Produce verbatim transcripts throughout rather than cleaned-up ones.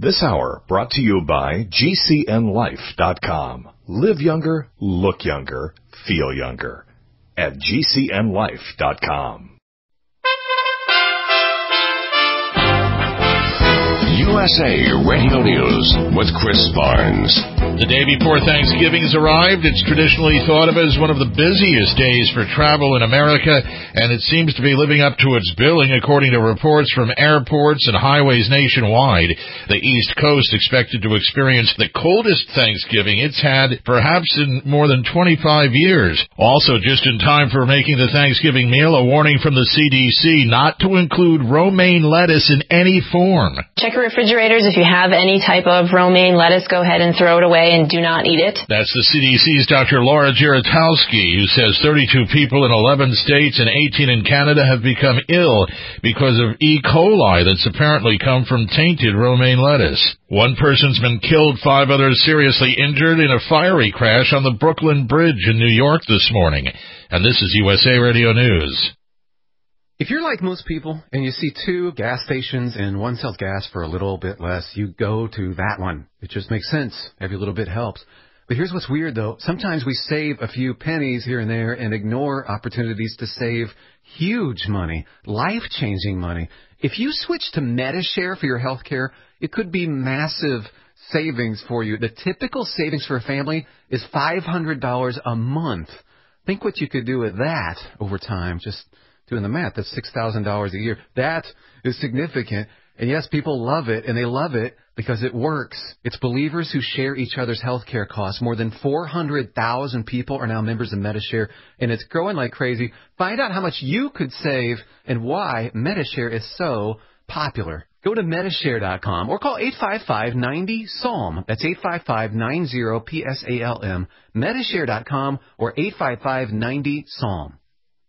This hour brought to you by G C N life dot com. Live younger, look younger, feel younger at G C N life dot com. U S A Radio News with Chris Barnes. The day before Thanksgiving has arrived. It's traditionally thought of as one of the busiest days for travel in America, and it seems to be living up to its billing, according to reports from airports and highways nationwide. The East Coast expected to experience the coldest Thanksgiving it's had perhaps in more than twenty-five years. Also, just in time for making the Thanksgiving meal, a warning from the C D C not to include romaine lettuce in any form. Check your refrigerators. If you have any type of romaine lettuce, go ahead and throw it away and do not eat it. That's the C D C's Doctor Laura Giratowski, who says thirty-two people in eleven states and eighteen in Canada have become ill because of E. coli that's apparently come from tainted romaine lettuce. One person's been killed, five others seriously injured in a fiery crash on the Brooklyn Bridge in New York this morning. And this is U S A Radio News. If you're like most people and you see two gas stations and one sells gas for a little bit less, you go to that one. It just makes sense. Every little bit helps. But here's what's weird, though. Sometimes we save a few pennies here and there and ignore opportunities to save huge money, life-changing money. If you switch to Medi-Share for your health care, it could be massive savings for you. The typical savings for a family is five hundred dollars a month. Think what you could do with that over time. Just doing the math, that's six thousand dollars a year. That is significant. And yes, people love it, and they love it because it works. It's believers who share each other's health care costs. More than four hundred thousand people are now members of Medi-Share, and it's growing like crazy. Find out how much you could save and why Medi-Share is so popular. Go to Medi Share dot com or call eight five five, nine zero, S A L M. That's eight five five, nine zero, P S A L M. Medi Share dot com or eight five five, nine zero, S A L M.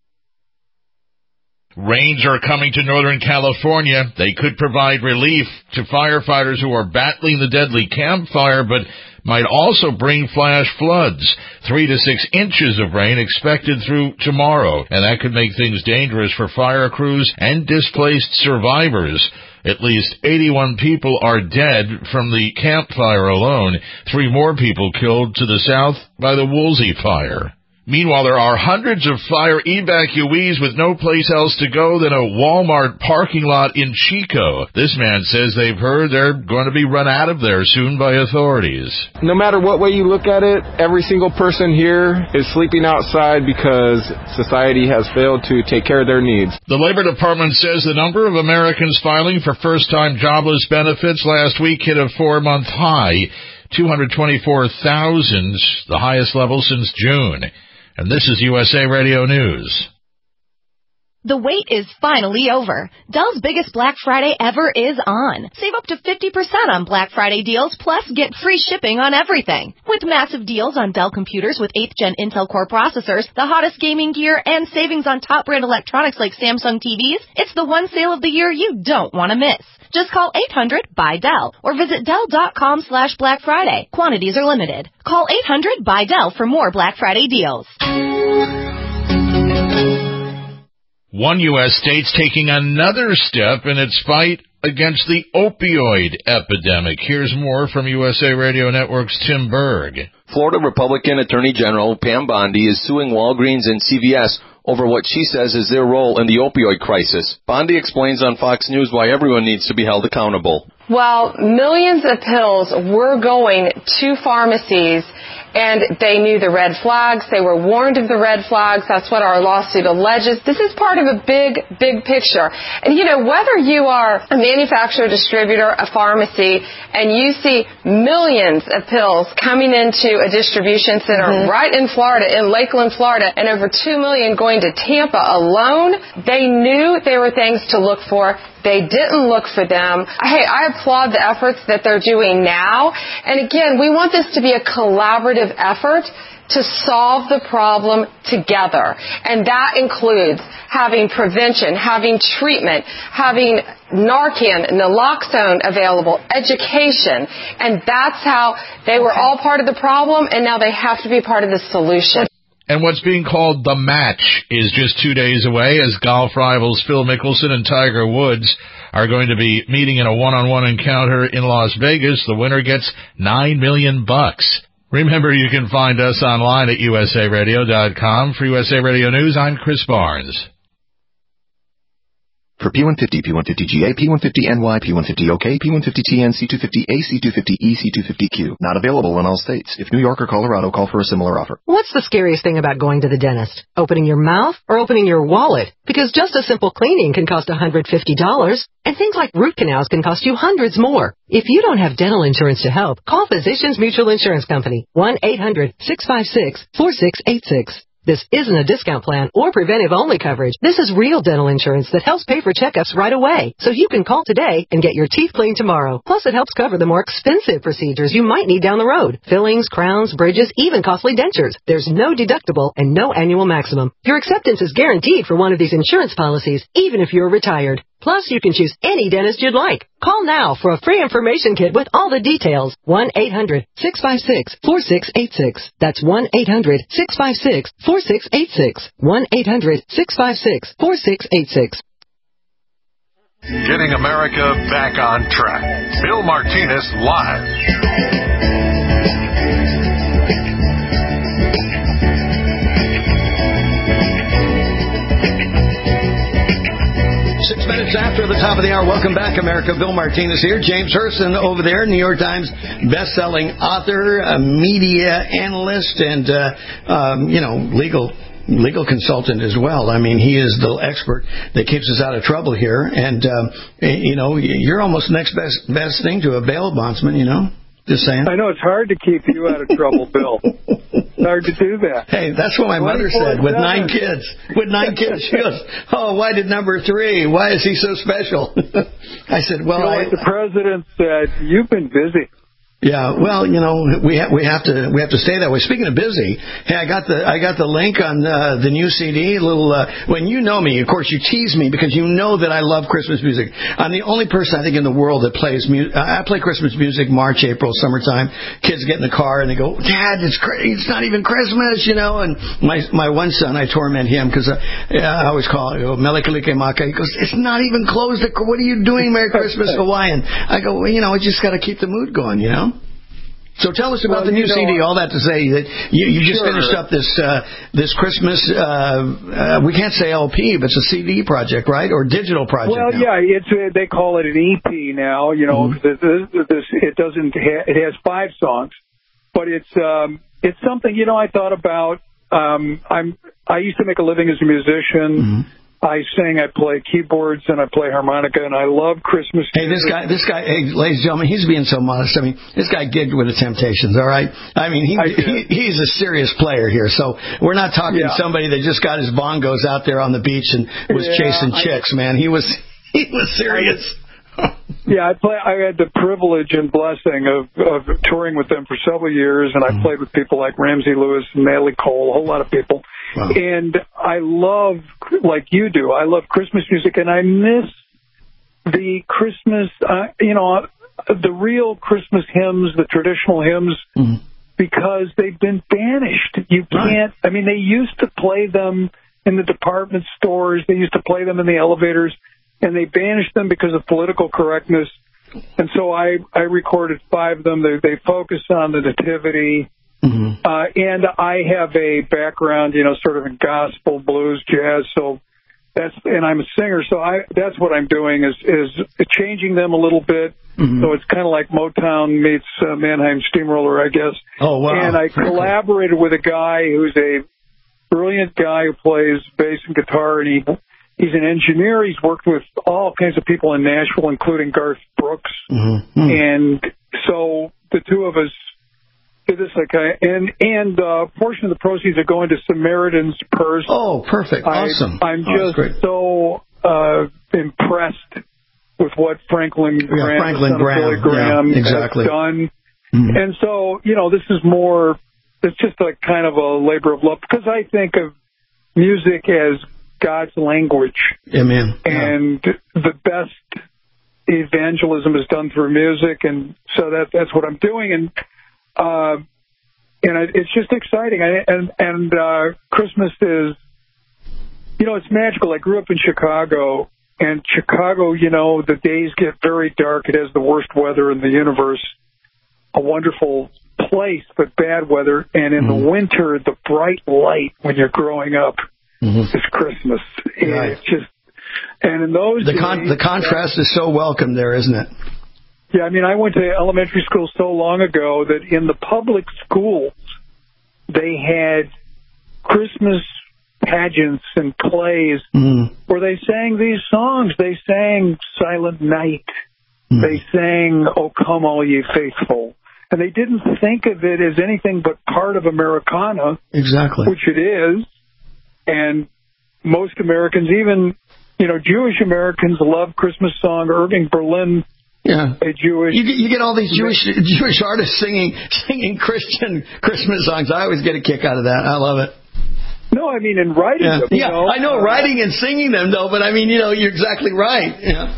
Rains are coming to Northern California. They could provide relief to firefighters who are battling the deadly Camp Fire, but might also bring flash floods. Three to six inches of rain expected through tomorrow, and that could make things dangerous for fire crews and displaced survivors. At least eighty-one people are dead from the Camp Fire alone. Three more people killed to the south by the Woolsey Fire. Meanwhile, there are hundreds of fire evacuees with no place else to go than a Walmart parking lot in Chico. This man says they've heard they're going to be run out of there soon by authorities. No matter what way you look at it, every single person here is sleeping outside because society has failed to take care of their needs. The Labor Department says the number of Americans filing for first-time jobless benefits last week hit a four-month high, two hundred twenty-four thousand, the highest level since June. And this is U S A Radio News. The wait is finally over. Dell's biggest Black Friday ever is on. Save up to fifty percent on Black Friday deals, plus get free shipping on everything. With massive deals on Dell computers with eighth gen Intel Core processors, the hottest gaming gear, and savings on top brand electronics like Samsung T Vs, it's the one sale of the year you don't want to miss. Just call eight hundred, buy Dell or visit Dell dot com slash Black Friday. Quantities are limited. Call eight hundred, buy Dell for more Black Friday deals. One U S state's taking another step in its fight against the opioid epidemic. Here's more from U S A Radio Network's Tim Berg. Florida Republican Attorney General Pam Bondi is suing Walgreens and C V S over what she says is their role in the opioid crisis. Bondi explains on Fox News why everyone needs to be held accountable. Well, millions of pills were going to pharmacies, and they knew the red flags. They were warned of the red flags. That's what our lawsuit alleges. This is part of a big, big picture. And, you know, whether you are a manufacturer, distributor, a pharmacy, and you see millions of pills coming into a distribution center mm-hmm. right in Florida, in Lakeland, Florida, and over two million going to Tampa alone, they knew there were things to look for. They didn't look for them. Hey, I applaud the efforts that they're doing now. And again, we want this to be a collaborative effort to solve the problem together. And that includes having prevention, having treatment, having Narcan, naloxone available, education. And that's how they were all part of the problem, and now they have to be part of the solution. And what's being called The Match is just two days away, as golf rivals Phil Mickelson and Tiger Woods are going to be meeting in a one-on-one encounter in Las Vegas. The winner gets nine million bucks. Remember, you can find us online at U S A radio dot com. For U S A Radio News, I'm Chris Barnes. For P one fifty, P one fifty G A, P one fifty N Y, P one fifty O K, P one fifty T N, C two fifty A, C two fifty E, C two fifty Q. Not available in all states. If New York or Colorado, call for a similar offer. What's the scariest thing about going to the dentist? Opening your mouth or opening your wallet? Because just a simple cleaning can cost one hundred fifty dollars, and things like root canals can cost you hundreds more. If you don't have dental insurance to help, call Physicians Mutual Insurance Company, one eight hundred six five six four six eight six. This isn't a discount plan or preventive-only coverage. This is real dental insurance that helps pay for checkups right away. So you can call today and get your teeth cleaned tomorrow. Plus, it helps cover the more expensive procedures you might need down the road. Fillings, crowns, bridges, even costly dentures. There's no deductible and no annual maximum. Your acceptance is guaranteed for one of these insurance policies, even if you're retired. Plus, you can choose any dentist you'd like. Call now for a free information kit with all the details. one eight hundred six five six four six eight six. That's one eight hundred six five six four six eight six. one eight hundred six five six four six eight six. Getting America back on track. Bill Martinez live. Six minutes after the top of the hour. Welcome back, America. Bill Martinez here. James Hurston over there, New York Times best-selling author, a media analyst, and, uh, um, you know, legal legal consultant as well. I mean, he is the expert that keeps us out of trouble here. And, um, you know, you're almost the next best, best thing to a bail bondsman, you know. Just saying. I know it's hard to keep you out of trouble, Bill. It's hard to do that. Hey, that's what my mother said with nine kids. With nine kids, she goes, "Oh, why did number three? Why is he so special?" I said, "Well, you know, I, like the president said, you've been busy." Yeah, well, you know, we ha- we have to we have to stay that way. Speaking of busy, hey, I got the I got the link on uh, the new C D. A little uh, when you know me, of course, you tease me because you know that I love Christmas music. I'm the only person I think in the world that plays music. I play Christmas music March, April, summertime. Kids get in the car and they go, "Dad, it's cra- it's not even Christmas," you know. And my my one son, I torment him because uh, I always call it Melikalike Maka. He goes, "It's not even closed. What are you doing, Merry Christmas, Hawaiian?" I go, well, you know, I just got to keep the mood going, you know. So tell us about well, the new know, C D. All that to say that you, you just sure. finished up this uh, this Christmas. Uh, uh, we can't say L P, but it's a C D project, right, or digital project? Well, now. yeah, it's uh, they call it an E P now. You know, mm-hmm. this, this, this, it doesn't. Ha- it has five songs, but it's um, it's something. You know, I thought about. Um, I'm I used to make a living as a musician. Mm-hmm. I sing, I play keyboards, and I play harmonica, and I love Christmas music. Hey, this guy, this guy, hey, ladies and gentlemen, he's being so modest. I mean, this guy gigged with the Temptations, all right? I mean, he, I he he's a serious player here, so we're not talking yeah. somebody that just got his bongos out there on the beach and was yeah, chasing chicks, I, man. He was he was serious. Yeah, I play. I had the privilege and blessing of, of touring with them for several years, and I mm-hmm. played with people like Ramsey Lewis and Natalie Cole, a whole lot of people. Wow. And I love, like you do, I love Christmas music, and I miss the Christmas, uh, you know, the real Christmas hymns, the traditional hymns, mm-hmm. because they've been banished. You can't, right. I mean, they used to play them in the department stores, they used to play them in the elevators, and they banished them because of political correctness. And so I, I recorded five of them. They, they focus on the nativity. Mm-hmm. Uh, and I have a background, you know, sort of in gospel, blues, jazz. So that's, and I'm a singer. So I, that's what I'm doing is, is changing them a little bit. Mm-hmm. So it's kind of like Motown meets uh, Mannheim Steamroller, I guess. Oh, wow. And I collaborated with a guy who's a brilliant guy who plays bass and guitar, and he, he's an engineer. He's worked with all kinds of people in Nashville, including Garth Brooks. Mm-hmm. And so the two of us did this, like, and and uh, a portion of the proceeds are going to Samaritan's Purse. Oh, perfect. I, awesome. I'm oh, just so uh, impressed with what Franklin yeah, Graham, Franklin Graham, Graham yeah, exactly. has done. Mm-hmm. And so, you know, this is more, it's just like kind of a labor of love, because I think of music as God's language. Amen. And yeah. the best evangelism is done through music, and so that that's what I'm doing. And uh, and it's just exciting. And and uh, Christmas is, you know, it's magical. I grew up in Chicago, and Chicago, you know, the days get very dark. It has the worst weather in the universe. A wonderful place, but bad weather. And in mm-hmm. the winter, the bright light when you're growing up mm-hmm. is Christmas. And right. it's just, and in those the days, con- the contrast uh, is so welcome there, isn't it? Yeah, I mean, I went to elementary school so long ago that in the public schools, they had Christmas pageants and plays mm. where they sang these songs. They sang Silent Night. Mm. They sang O Come All Ye Faithful. And they didn't think of it as anything but part of Americana. Exactly. Which it is. And most Americans, even, you know, Jewish Americans love Christmas song. Irving Berlin, yeah, a Jewish. You get, you get all these Jewish Jewish artists singing singing Christian Christmas songs. I always get a kick out of that. I love it. No, I mean in writing yeah. them. Yeah, you know? I know writing and singing them though, but I mean, you know, you're exactly right. Yeah.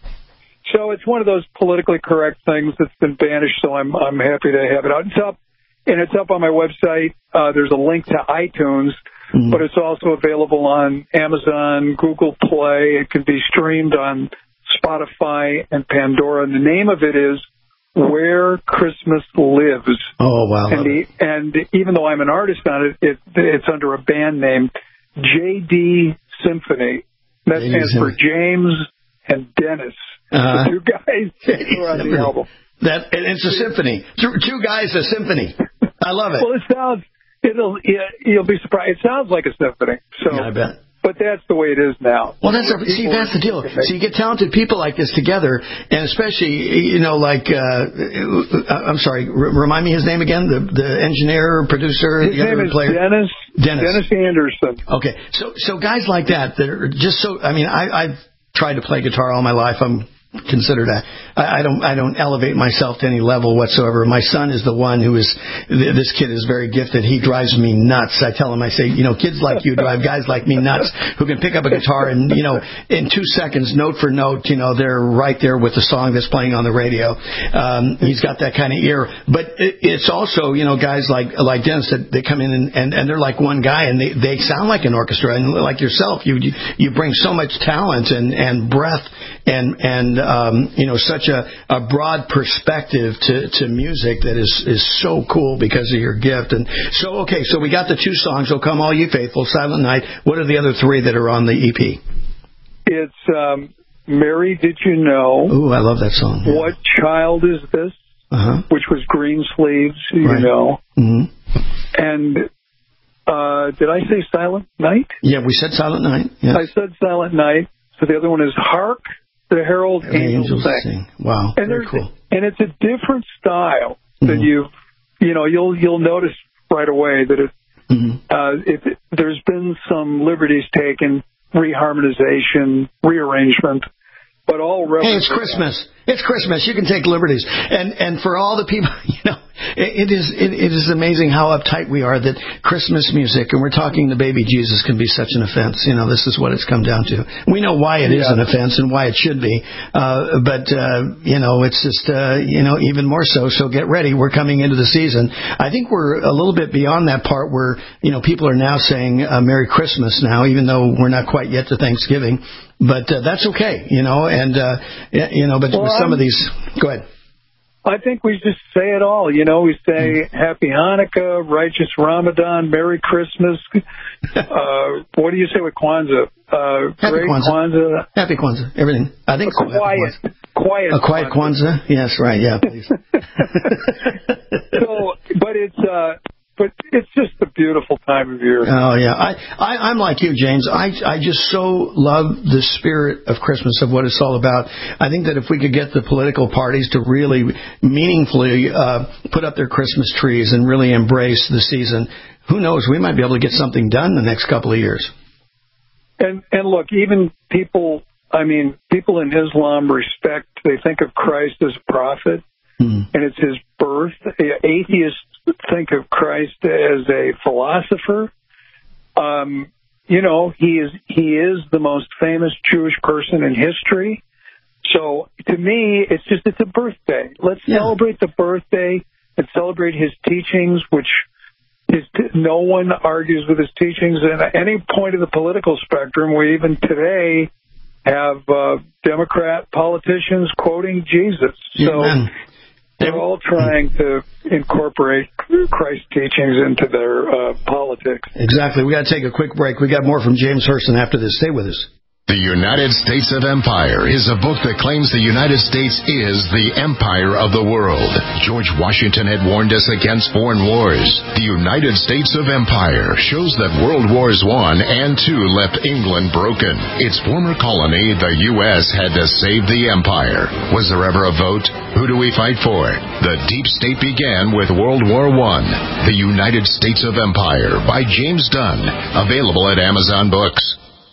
So it's one of those politically correct things that's been banished. So I'm I'm happy to have it out. It's up, and it's up on my website. Uh, there's a link to iTunes, mm-hmm. but it's also available on Amazon, Google Play. It can be streamed on Spotify and Pandora, and the name of it is Where Christmas Lives. Oh, wow. And, the, and even though I'm an artist on it, it it's under a band name, J D Symphony. That J D stands Symphony. for James and Dennis, uh, the two guys who are on the album. That, it's a symphony. Two, two guys, a symphony. I love it. Well, it sounds, it'll, you'll be surprised. It sounds like a symphony. So. Yeah, I bet. But that's the way it is now. Well, that's a, see, that's the deal. So you get talented people like this together, and especially, you know, like, uh, I'm sorry, r- remind me his name again, the the engineer, producer, his the name other is player? Dennis, Dennis. Dennis Anderson. Okay, so so guys like that that are just so, I mean, I, I've tried to play guitar all my life. I'm considered a, I, I don't, I don't elevate myself to any level whatsoever. My son is the one who is, this kid is very gifted. He drives me nuts. I tell him, I say, you know, kids like you drive guys like me nuts who can pick up a guitar and, you know, in two seconds, note for note, you know, they're right there with the song that's playing on the radio. Um, he's got that kind of ear. But it, it's also, you know, guys like, like Dennis that they come in and, and, and they're like one guy and they, they sound like an orchestra. And like yourself, you, you, you bring so much talent and, and breath and, and, Um, you know, such a, a broad perspective to, to music that is, is so cool because of your gift. And so, okay, so we got the two songs, O Come All Ye Faithful, Silent Night. What are the other three that are on the E P? It's um, Mary, Did You Know? Ooh, I love that song. Yeah. What Child Is This? Uh-huh. Which was Green Sleeves, you right. know. Mm-hmm. And uh, did I say Silent Night? Yeah, we said Silent Night. Yes. I said Silent Night. So the other one is Hark, the Herald the Angels, Angels Sing. Sing. Wow, and very cool. And it's a different style mm-hmm. that you, you know, you'll you'll notice right away that it, mm-hmm. uh, it, there's been some liberties taken, reharmonization, rearrangement, but all. Hey, it's Christmas. It's Christmas. You can take liberties, and and for all the people, you know, it, it is it, it is amazing how uptight we are that Christmas music, and we're talking the baby Jesus, can be such an offense. You know, this is what it's come down to. We know why it yeah. is an offense and why it should be, uh, but uh, you know, it's just uh, you know even more so. So get ready. We're coming into the season. I think we're a little bit beyond that part where you know people are now saying uh, Merry Christmas now, even though we're not quite yet to Thanksgiving. But uh, that's okay, you know, and uh, you know, but well, with some of these, go ahead. I think we just say it all, you know. We say Happy Hanukkah, Righteous Ramadan, Merry Christmas. uh, what do you say with Kwanzaa? Uh, Happy Great Kwanzaa. Kwanzaa. Happy Kwanzaa. Everything. I think a so. Quiet, quiet. A quiet Kwanzaa. Kwanzaa. Yes, right. Yeah, please. so, but it's. Uh, But it's just a beautiful time of year. Oh, yeah. I, I, I'm like you, James. I, I just so love the spirit of Christmas, of what it's all about. I think that if we could get the political parties to really meaningfully uh, put up their Christmas trees and really embrace the season, who knows, we might be able to get something done in the next couple of years. And, and look, even people, I mean, people in Islam respect, they think of Christ as a prophet, mm. and it's his birth. Atheists think of Christ as a philosopher. Um, you know, he is he is the most famous Jewish person in history. So to me, it's just it's a birthday. Let's yeah. celebrate the birthday and celebrate his teachings, which his t- no one argues with his teachings at any point of the political spectrum. We even today have uh, Democrat politicians quoting Jesus. So Amen. they're all trying to incorporate Christ's teachings into their uh, politics. Exactly. We got to take a quick break. We got more from James Hurston after this. Stay with us. The United States of Empire is a book that claims the United States is the empire of the world. George Washington had warned us against foreign wars. The United States of Empire shows that World Wars One and Two left England broken. Its former colony, the U S, had to save the empire. Was there ever a vote? Who do we fight for? The deep state began with World War One. The United States of Empire by James Dunn. Available at Amazon Books.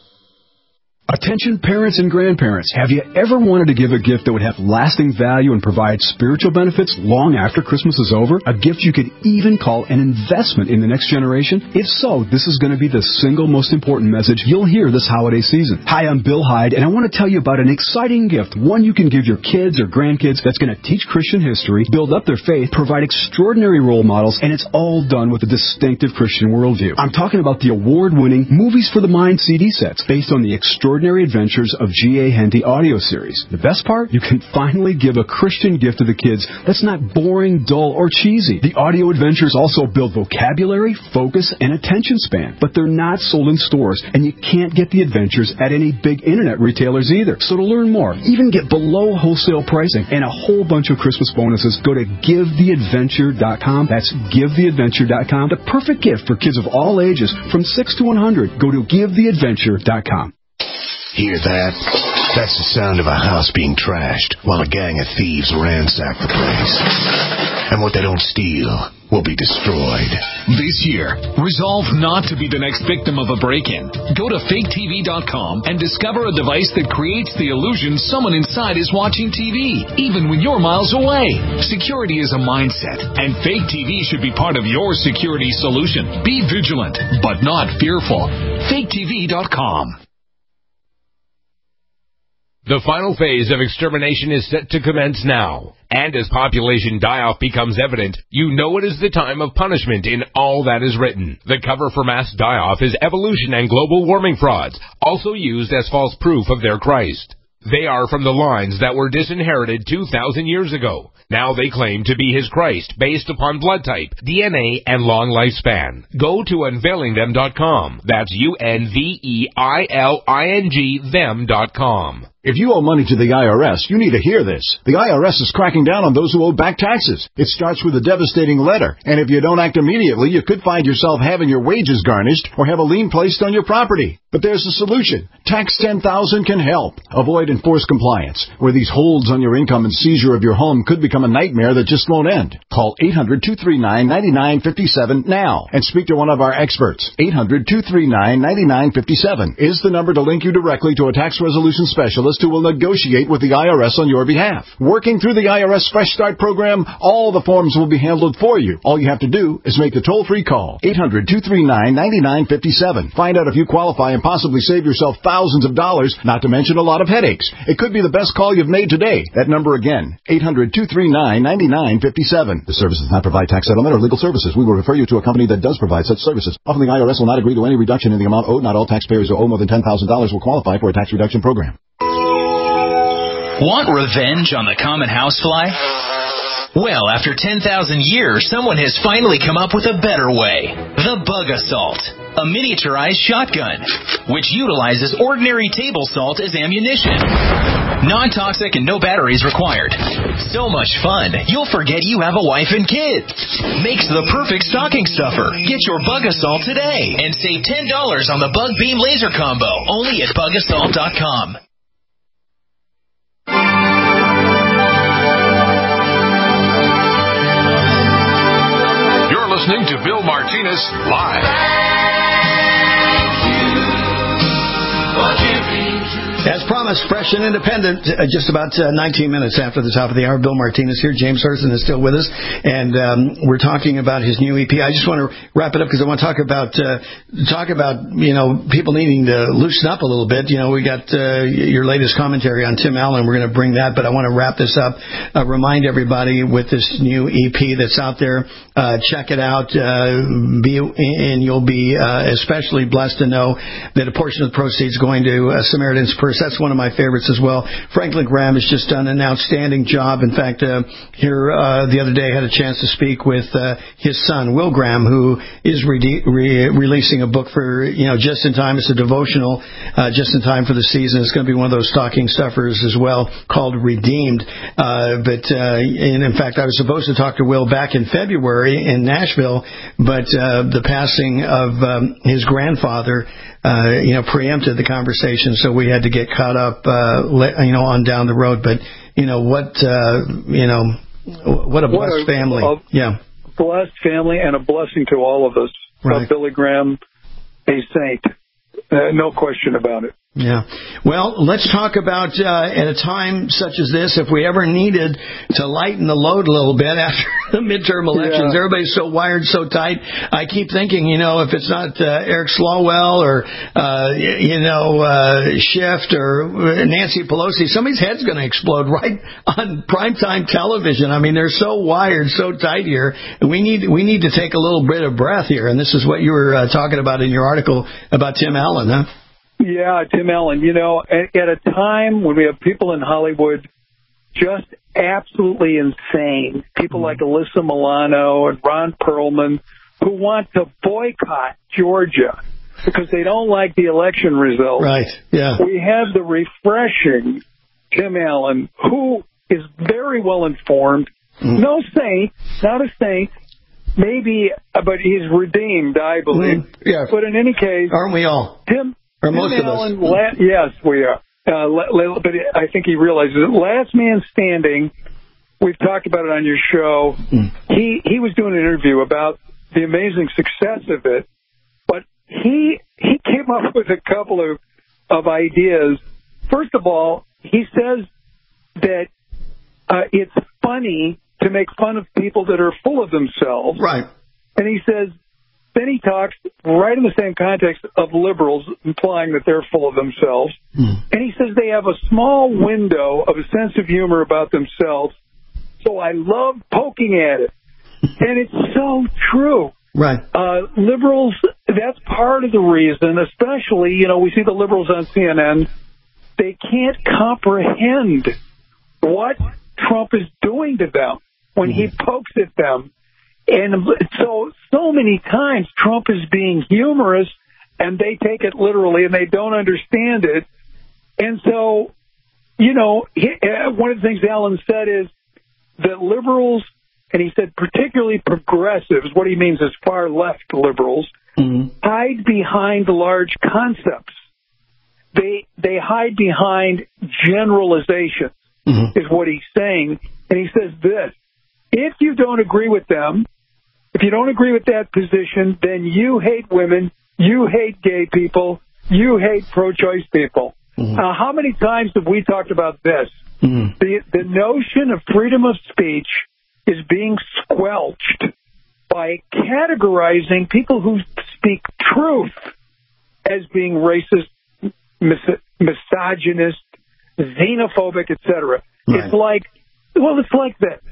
Attention parents and grandparents, have you ever wanted to give a gift that would have lasting value and provide spiritual benefits long after Christmas is over? A gift you could even call an investment in the next generation? If so, this is going to be the single most important message you'll hear this holiday season. Hi, I'm Bill Hyde, and I want to tell you about an exciting gift, one you can give your kids or grandkids that's going to teach Christian history, build up their faith, provide extraordinary role models, and it's all done with a distinctive Christian worldview. I'm talking about the award-winning Movies for the Mind C D sets, based on the extraordinary Adventures of G A. Henty audio series. The best part? You can finally give a Christian gift to the kids that's not boring, dull, or cheesy. The audio adventures also build vocabulary, focus, and attention span, but they're not sold in stores, and you can't get the adventures at any big internet retailers either. So to learn more, even get below wholesale pricing and a whole bunch of Christmas bonuses, go to give the adventure dot com. That's give the adventure dot com. The perfect gift for kids of all ages from six to one hundred. Go to give the adventure dot com. Hear that? That's the sound of a house being trashed while a gang of thieves ransack the place. And what they don't steal will be destroyed. This year, resolve not to be the next victim of a break-in. Go to fake T V dot com and discover a device that creates the illusion someone inside is watching T V, even when you're miles away. Security is a mindset, and Fake T V should be part of your security solution. Be vigilant, but not fearful. fake T V dot com. The final phase of extermination is set to commence now. And as population die-off becomes evident, you know it is the time of punishment in all that is written. The cover for mass die-off is evolution and global warming frauds, also used as false proof of their Christ. They are from the lines that were disinherited two thousand years ago. Now they claim to be his Christ based upon blood type, D N A, and long lifespan. Go to unveiling them dot com. That's U N V E I L I N G them dot com. If you owe money to the I R S, you need to hear this. The I R S is cracking down on those who owe back taxes. It starts with a devastating letter, and if you don't act immediately, you could find yourself having your wages garnished or have a lien placed on your property. But there's a solution. Tax ten thousand can help. Avoid enforced compliance, where these holds on your income and seizure of your home could become a nightmare that just won't end. Call eight hundred, two three nine, nine nine five seven now and speak to one of our experts. eight hundred, two three nine, nine nine five seven is the number to link you directly to a tax resolution specialist who will negotiate with the I R S on your behalf. Working through the I R S Fresh Start program, all the forms will be handled for you. All you have to do is make the toll-free call. eight hundred, two three nine, nine nine five seven. Find out if you qualify and possibly save yourself thousands of dollars, not to mention a lot of headaches. It could be the best call you've made today. That number again, eight hundred, two three nine, nine nine five seven. The service does not provide tax settlement or legal services. We will refer you to a company that does provide such services. Often the I R S will not agree to any reduction in the amount owed. Not all taxpayers who owe more than ten thousand dollars will qualify for a tax reduction program. Want revenge on the common housefly? Well, after ten thousand years, someone has finally come up with a better way. The Bug Assault, a miniaturized shotgun, which utilizes ordinary table salt as ammunition. Non-toxic and no batteries required. So much fun, you'll forget you have a wife and kids. Makes the perfect stocking stuffer. Get your Bug Assault today and save ten dollars on the Bug Beam Laser Combo, only at bug assault dot com. Listening to Bill Martinez live. As promised, us, fresh and independent, uh, just about uh, nineteen minutes after the top of the hour. Bill Martinez here. James Hurston is still with us, and um, we're talking about his new E P. I just want to wrap it up because I want to talk about uh, talk about you know people needing to loosen up a little bit. You know, we got uh, your latest commentary on Tim Allen. We're going to bring that, but I want to wrap this up. Uh, remind everybody with this new E P that's out there. Uh, check it out, uh, be, and you'll be uh, especially blessed to know that a portion of the proceeds going to uh, Samaritan's Purse. That's one of my favorites as well. Franklin Graham has just done an outstanding job. In fact, uh, here uh, the other day I had a chance to speak with uh, his son, Will Graham, who is re- re- releasing a book for, you know, just in time. It's a devotional, uh, just in time for the season. It's going to be one of those stocking stuffers as well, called Redeemed. Uh, but, uh, and in fact, I was supposed to talk to Will back in February in Nashville, but uh, the passing of um, his grandfather, uh, you know, preempted the conversation, so we had to get caught up, uh, le- you know, on down the road. But you know what, uh, you know, what a blessed what a, family, a yeah, blessed family, and a blessing to all of us. Right. Uh, Billy Graham, a saint, uh, no question about it. Yeah. Well, let's talk about, uh, at a time such as this, if we ever needed to lighten the load a little bit after the midterm elections. Yeah. Everybody's so wired, so tight. I keep thinking, you know, if it's not uh, Eric Swalwell or, uh, you know, uh, Schiff or Nancy Pelosi, somebody's head's going to explode right on primetime television. I mean, they're so wired, so tight here. We need, we need to take a little bit of breath here. And this is what you were uh, talking about in your article about Tim Allen, huh? Yeah, Tim Allen. You know, at, at a time when we have people in Hollywood just absolutely insane, people mm-hmm. like Alyssa Milano and Ron Perlman, who want to boycott Georgia because they don't like the election results. Right, yeah. We have the refreshing Tim Allen, who is very well informed, mm-hmm. no saint, not a saint, maybe, but he's redeemed, I believe. Mm-hmm. Yeah. But in any case... Aren't we all? Tim... Or most Tim of Allen, us. La- yes, we are. Uh, but I think he realizes it. Last Man Standing, we've talked about it on your show. Mm. He he was doing an interview about the amazing success of it, but he he came up with a couple of, of ideas. First of all, he says that uh, it's funny to make fun of people that are full of themselves. Right. And he says, then he talks right in the same context of liberals, implying that they're full of themselves. Mm. And he says they have a small window of a sense of humor about themselves, so I love poking at it. And it's so true. Right. Uh, liberals, that's part of the reason, especially, you know, we see the liberals on C N N, they can't comprehend what Trump is doing to them when mm. he pokes at them. And so, so many times Trump is being humorous and they take it literally and they don't understand it. And so, you know, he, uh, one of the things Allen said is that liberals, and he said particularly progressives, what he means is far left liberals, mm-hmm. hide behind large concepts. They, they hide behind generalizations, mm-hmm. is what he's saying. And he says this. If you don't agree with them, if you don't agree with that position, then you hate women, you hate gay people, you hate pro-choice people. Mm-hmm. Uh, how many times have we talked about this? Mm-hmm. The, the notion of freedom of speech is being squelched by categorizing people who speak truth as being racist, mis- misogynist, xenophobic, et cetera. Right. It's like, well, it's like this.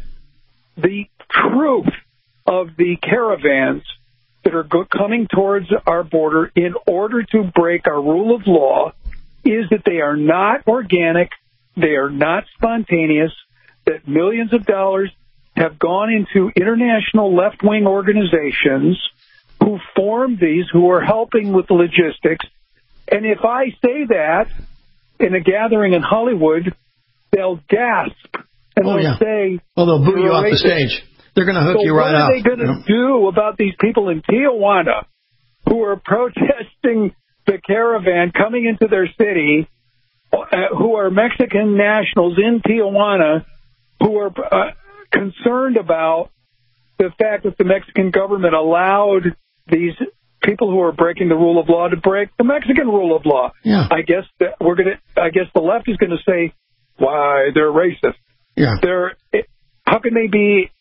The truth of the caravans that are go- coming towards our border in order to break our rule of law is that they are not organic, they are not spontaneous, that millions of dollars have gone into international left-wing organizations who form these, who are helping with the logistics. And if I say that in a gathering in Hollywood, they'll gasp. And oh, they'll yeah. say... Well, they'll boo you off racist. the stage. They're going to hook so you right out. up. What are they going to you know? do about these people in Tijuana who are protesting the caravan coming into their city, uh, who are Mexican nationals in Tijuana, who are uh, concerned about the fact that the Mexican government allowed these people who are breaking the rule of law to break the Mexican rule of law. Yeah. I guess that we're gonna. I guess the left is going to say, "Why they're racist? Yeah. They're how can they be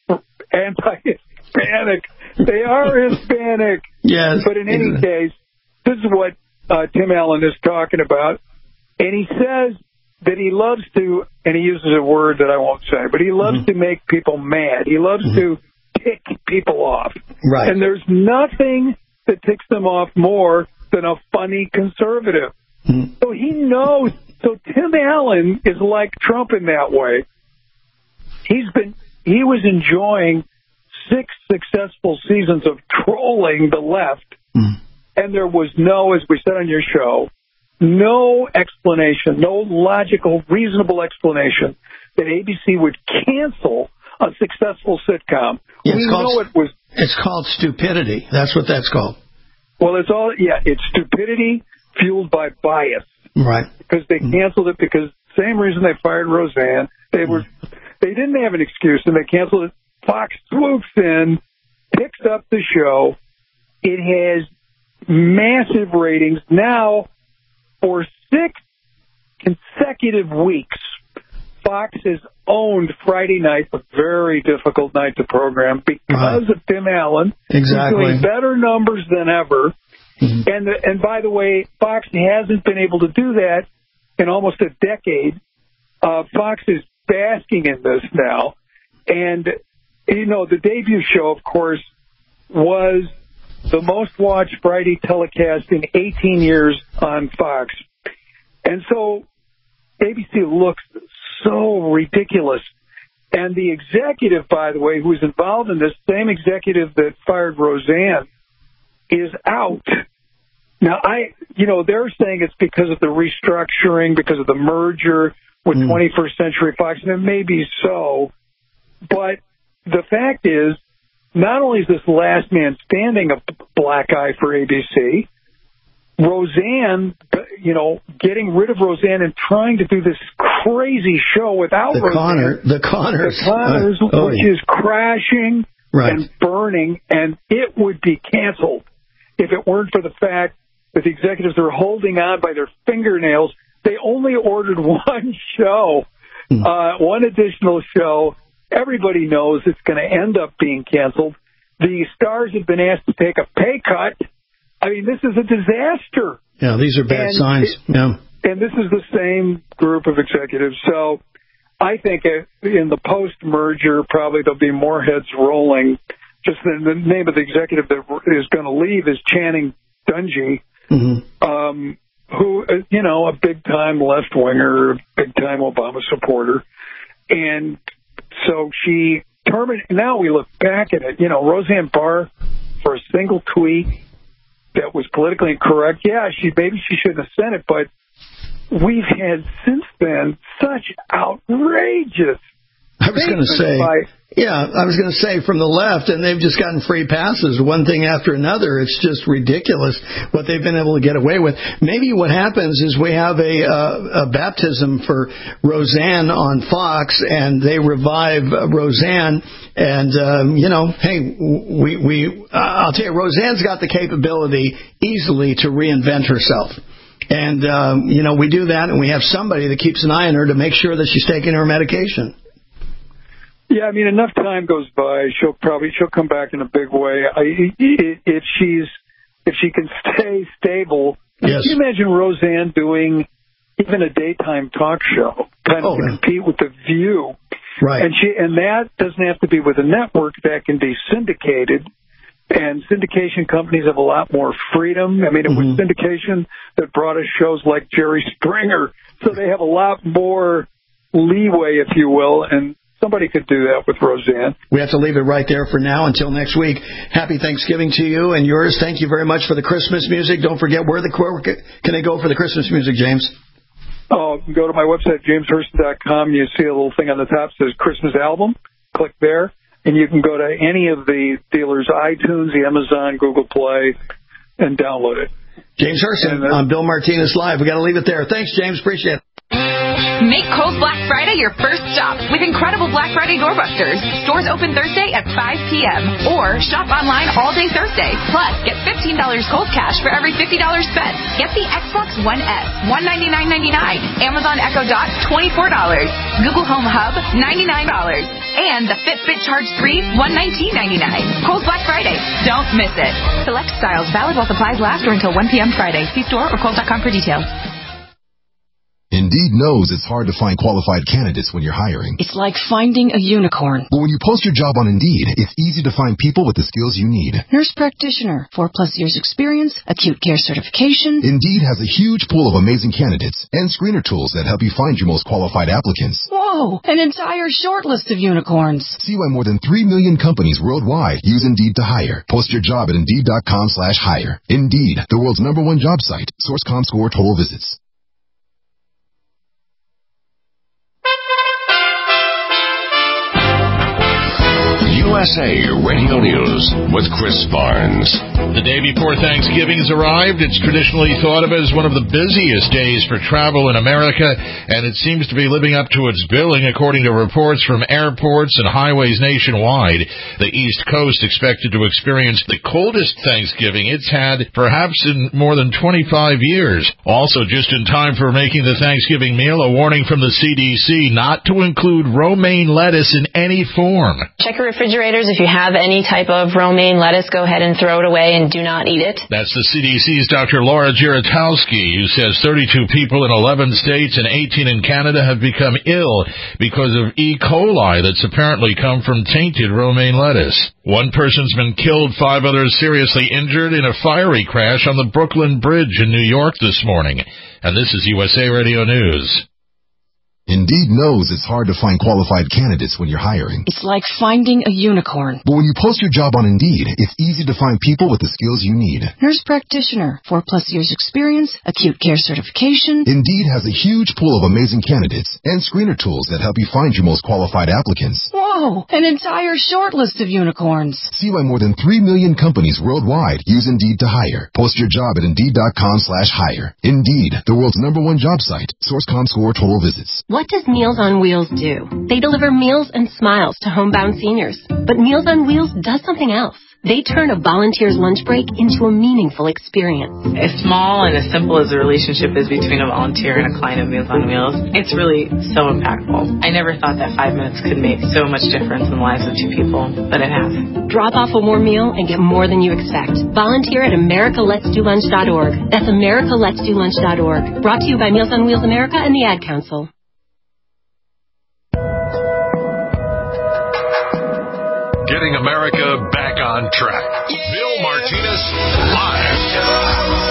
anti-Hispanic? They are Hispanic." Yes. But in any case, this is what uh, Tim Allen is talking about, and he says that he loves to, and he uses a word that I won't say, but he loves mm-hmm. to make people mad. He loves mm-hmm. to tick people off. Right. And there's nothing that ticks them off more than a funny conservative. Mm-hmm. So he knows. So Tim Allen is like Trump in that way. He's been, he was enjoying six successful seasons of trolling the left, mm-hmm. and there was no, as we said on your show, no explanation, no logical, reasonable explanation that A B C would cancel a successful sitcom. Yeah, we called, know it was. It's called stupidity. That's what that's called. Well, it's all, yeah, it's stupidity fueled by bias. Right. Because they canceled it because same reason they fired Roseanne. They were, they didn't have an excuse and they canceled it. Fox swoops in, picks up the show. It has massive ratings. Now, for six consecutive weeks, Fox has owned Friday night, a very difficult night to program, because right. of Tim Allen. Exactly. He's doing better numbers than ever. Mm-hmm. And the, and by the way, Fox hasn't been able to do that in almost a decade. Uh, Fox is basking in this now. And, you know, the debut show, of course, was the most watched Friday telecast in eighteen years on Fox. And so A B C looks so ridiculous. And the executive, by the way, who was involved in this, same executive that fired Roseanne, is out. Now, I, you know, they're saying it's because of the restructuring, because of the merger with mm. twenty-first Century Fox, and it may be so. But the fact is, not only is this last man standing a black eye for A B C, Roseanne, you know, getting rid of Roseanne and trying to do this crazy show without the Roseanne. Connor, the Connors. The Connors, uh, oh. which is crashing right. and burning, and it would be canceled if it weren't for the fact that the executives are holding on by their fingernails. They only ordered one show, mm. uh, one additional show. Everybody knows it's going to end up being canceled. The stars have been asked to take a pay cut. I mean, this is a disaster. Yeah, these are bad and signs. It, yeah. And this is the same group of executives. So I think in the post-merger, probably there'll be more heads rolling. Just the, the name of the executive that is going to leave is Channing Dungey, mm-hmm. um, who, you know, a big-time left-winger, big-time Obama supporter. And so she terminated. Now we look back at it. You know, Roseanne Barr, for a single tweet that was politically incorrect, yeah, she maybe she shouldn't have sent it, but we've had since then such outrageous. I was going to say, by, yeah, I was going to say from the left, and they've just gotten free passes, one thing after another. It's just ridiculous what they've been able to get away with. Maybe what happens is we have a, uh, a baptism for Roseanne on Fox, and they revive Roseanne. And, um, you know, hey, we, we, I'll tell you, Roseanne's got the capability easily to reinvent herself. And, um, you know, we do that, and we have somebody that keeps an eye on her to make sure that she's taking her medication. Yeah, I mean, enough time goes by, she'll probably she'll come back in a big way. I, if she's if she can stay stable, yes. Can you imagine Roseanne doing even a daytime talk show, kind of oh, to compete with The View, right? And she and that doesn't have to be with a network; that can be syndicated. And syndication companies have a lot more freedom. I mean, it mm-hmm. was syndication that brought us shows like Jerry Springer, so they have a lot more leeway, if you will, and somebody could do that with Roseanne. We have to leave it right there for now until next week. Happy Thanksgiving to you and yours. Thank you very much for the Christmas music. Don't forget, where the where can they go for the Christmas music, James? Oh, go to my website, james hurston dot com. You see a little thing on the top that says Christmas album. Click there, and you can go to any of the dealers, iTunes, the Amazon, Google Play, and download it. James Hurston on Bill Martinez Live. We got to leave it there. Thanks, James. Appreciate it. Make Kohl's Black Friday your first stop with incredible Black Friday doorbusters. Stores open Thursday at five p.m. Or shop online all day Thursday. Plus, get fifteen dollars Kohl's cash for every fifty dollars spent. Get the Xbox One S, one hundred ninety-nine dollars and ninety-nine cents. Amazon Echo Dot, twenty-four dollars. Google Home Hub, ninety-nine dollars. And the Fitbit Charge three, one hundred nineteen dollars and ninety-nine cents. Kohl's Black Friday. Don't miss it. Select styles valid while supplies last or until one p.m. Friday. See store or Kohl's dot com for details. Indeed knows it's hard to find qualified candidates when you're hiring. It's like finding a unicorn. But when you post your job on Indeed, it's easy to find people with the skills you need. Nurse practitioner, four plus years experience, acute care certification. Indeed has a huge pool of amazing candidates and screener tools that help you find your most qualified applicants. Whoa, an entire short list of unicorns. See why more than three million companies worldwide use Indeed to hire. Post your job at Indeed.com slash hire. Indeed, the world's number one job site. Source.com score total visits. U S A Radio News with Chris Barnes. The day before Thanksgiving has arrived. It's traditionally thought of as one of the busiest days for travel in America, and it seems to be living up to its billing, according to reports from airports and highways nationwide. The East Coast expected to experience the coldest Thanksgiving it's had perhaps in more than twenty-five years. Also, just in time for making the Thanksgiving meal, a warning from the C D C not to include romaine lettuce in any form. Check your refrigerators. If you have any type of romaine lettuce, go ahead and throw it away and do not eat it. That's the C D C's Doctor Laura Giratowski, who says thirty-two people in eleven states and eighteen in Canada have become ill because of E. coli that's apparently come from tainted romaine lettuce. One person's been killed, five others seriously injured in a fiery crash on the Brooklyn Bridge in New York this morning. And this is U S A Radio News. Indeed knows it's hard to find qualified candidates when you're hiring. It's like finding a unicorn. But when you post your job on Indeed, it's easy to find people with the skills you need. Nurse practitioner, four plus years experience, acute care certification. Indeed has a huge pool of amazing candidates and screener tools that help you find your most qualified applicants. Whoa, an entire short list of unicorns. See why more than three million companies worldwide use Indeed to hire. Post your job at Indeed.com slash hire. Indeed, the world's number one job site. Source.com score total visits. What does Meals on Wheels do? They deliver meals and smiles to homebound seniors. But Meals on Wheels does something else. They turn a volunteer's lunch break into a meaningful experience. As small and as simple as the relationship is between a volunteer and a client of Meals on Wheels, it's really so impactful. I never thought that five minutes could make so much difference in the lives of two people, but it has. Drop off a warm meal and get more than you expect. Volunteer at America Let's Do Lunch dot org. That's America Let's Do Lunch dot org. Brought to you by Meals on Wheels America and the Ad Council. Getting America back on track. Bill Martinez live.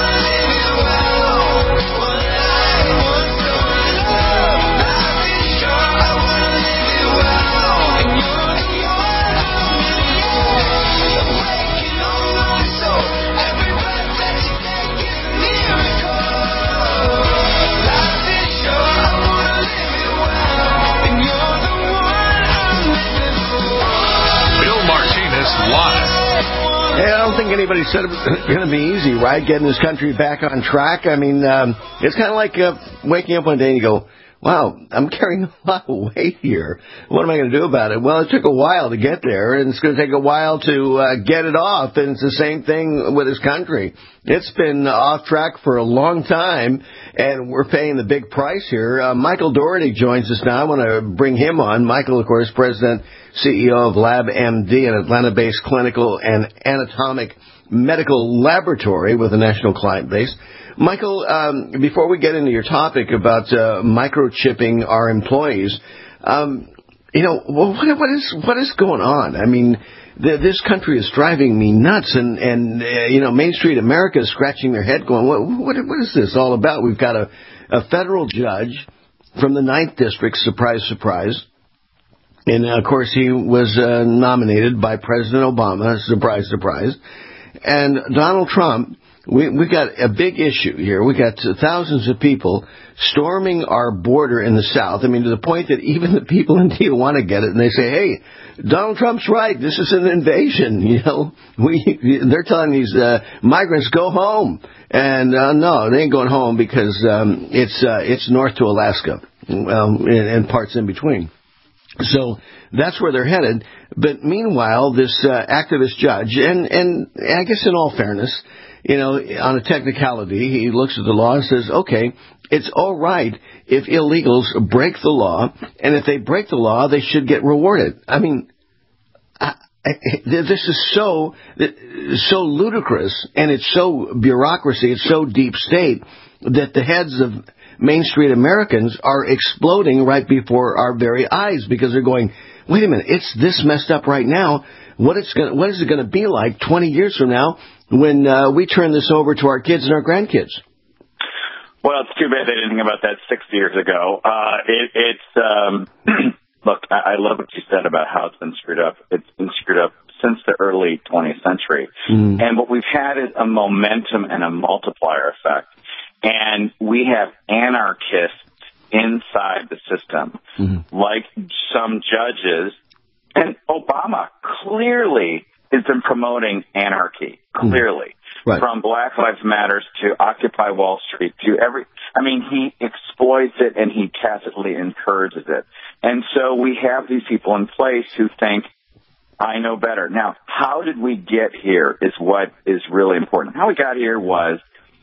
Hey, I don't think anybody said it was going to be easy, right? Getting this country back on track. I mean, um, it's kind of like uh, waking up one day and you go, wow, I'm carrying a lot of weight here. What am I going to do about it? Well, it took a while to get there, and it's going to take a while to uh, get it off, and it's the same thing with this country. It's been off track for a long time, and we're paying the big price here. Uh, Michael Dougherty joins us now. I want to bring him on. Michael, of course, President, C E O of LabMD, an Atlanta-based clinical and anatomic medical laboratory with a national client base. Michael, um, before we get into your topic about uh, microchipping our employees, um, you know, what, what is what is going on? I mean, the, this country is driving me nuts, and and uh, you know, Main Street America is scratching their head, going, what what, what is this all about? We've got a, a federal judge from the Ninth District, surprise, surprise, and of course he was uh, nominated by President Obama, surprise, surprise, and Donald Trump. We we got a big issue here. We got thousands of people storming our border in the South. I mean, to the point that even the people in Tijuana get it, and they say, "Hey, Donald Trump's right. This is an invasion." You know, we they're telling these uh, migrants go home, and uh, no, they ain't going home because um, it's uh, it's north to Alaska. um, and, and parts in between. So that's where they're headed. But meanwhile, this uh, activist judge, and, and I guess in all fairness, you know, on a technicality, he looks at the law and says, okay, it's all right if illegals break the law, and if they break the law, they should get rewarded. I mean, I, I, this is so so ludicrous, and it's so bureaucracy, it's so deep state, that the heads of Main Street Americans are exploding right before our very eyes, because they're going, wait a minute, it's this messed up right now. What it's gonna, what is it going to be like twenty years from now when uh, we turn this over to our kids and our grandkids? Well, it's too bad they didn't think about that six years ago. Uh, it, it's um, look, I, I love what you said about how it's been screwed up. It's been screwed up since the early twentieth century, mm. and what we've had is a momentum and a multiplier effect. And we have anarchists inside the system, mm-hmm. like some judges. And Obama clearly has been promoting anarchy, clearly. Mm-hmm. Right. From Black Lives Matter to Occupy Wall Street to every... I mean, he exploits it and he tacitly encourages it. And so we have these people in place who think, I know better. Now, how did we get here is what is really important. How we got here was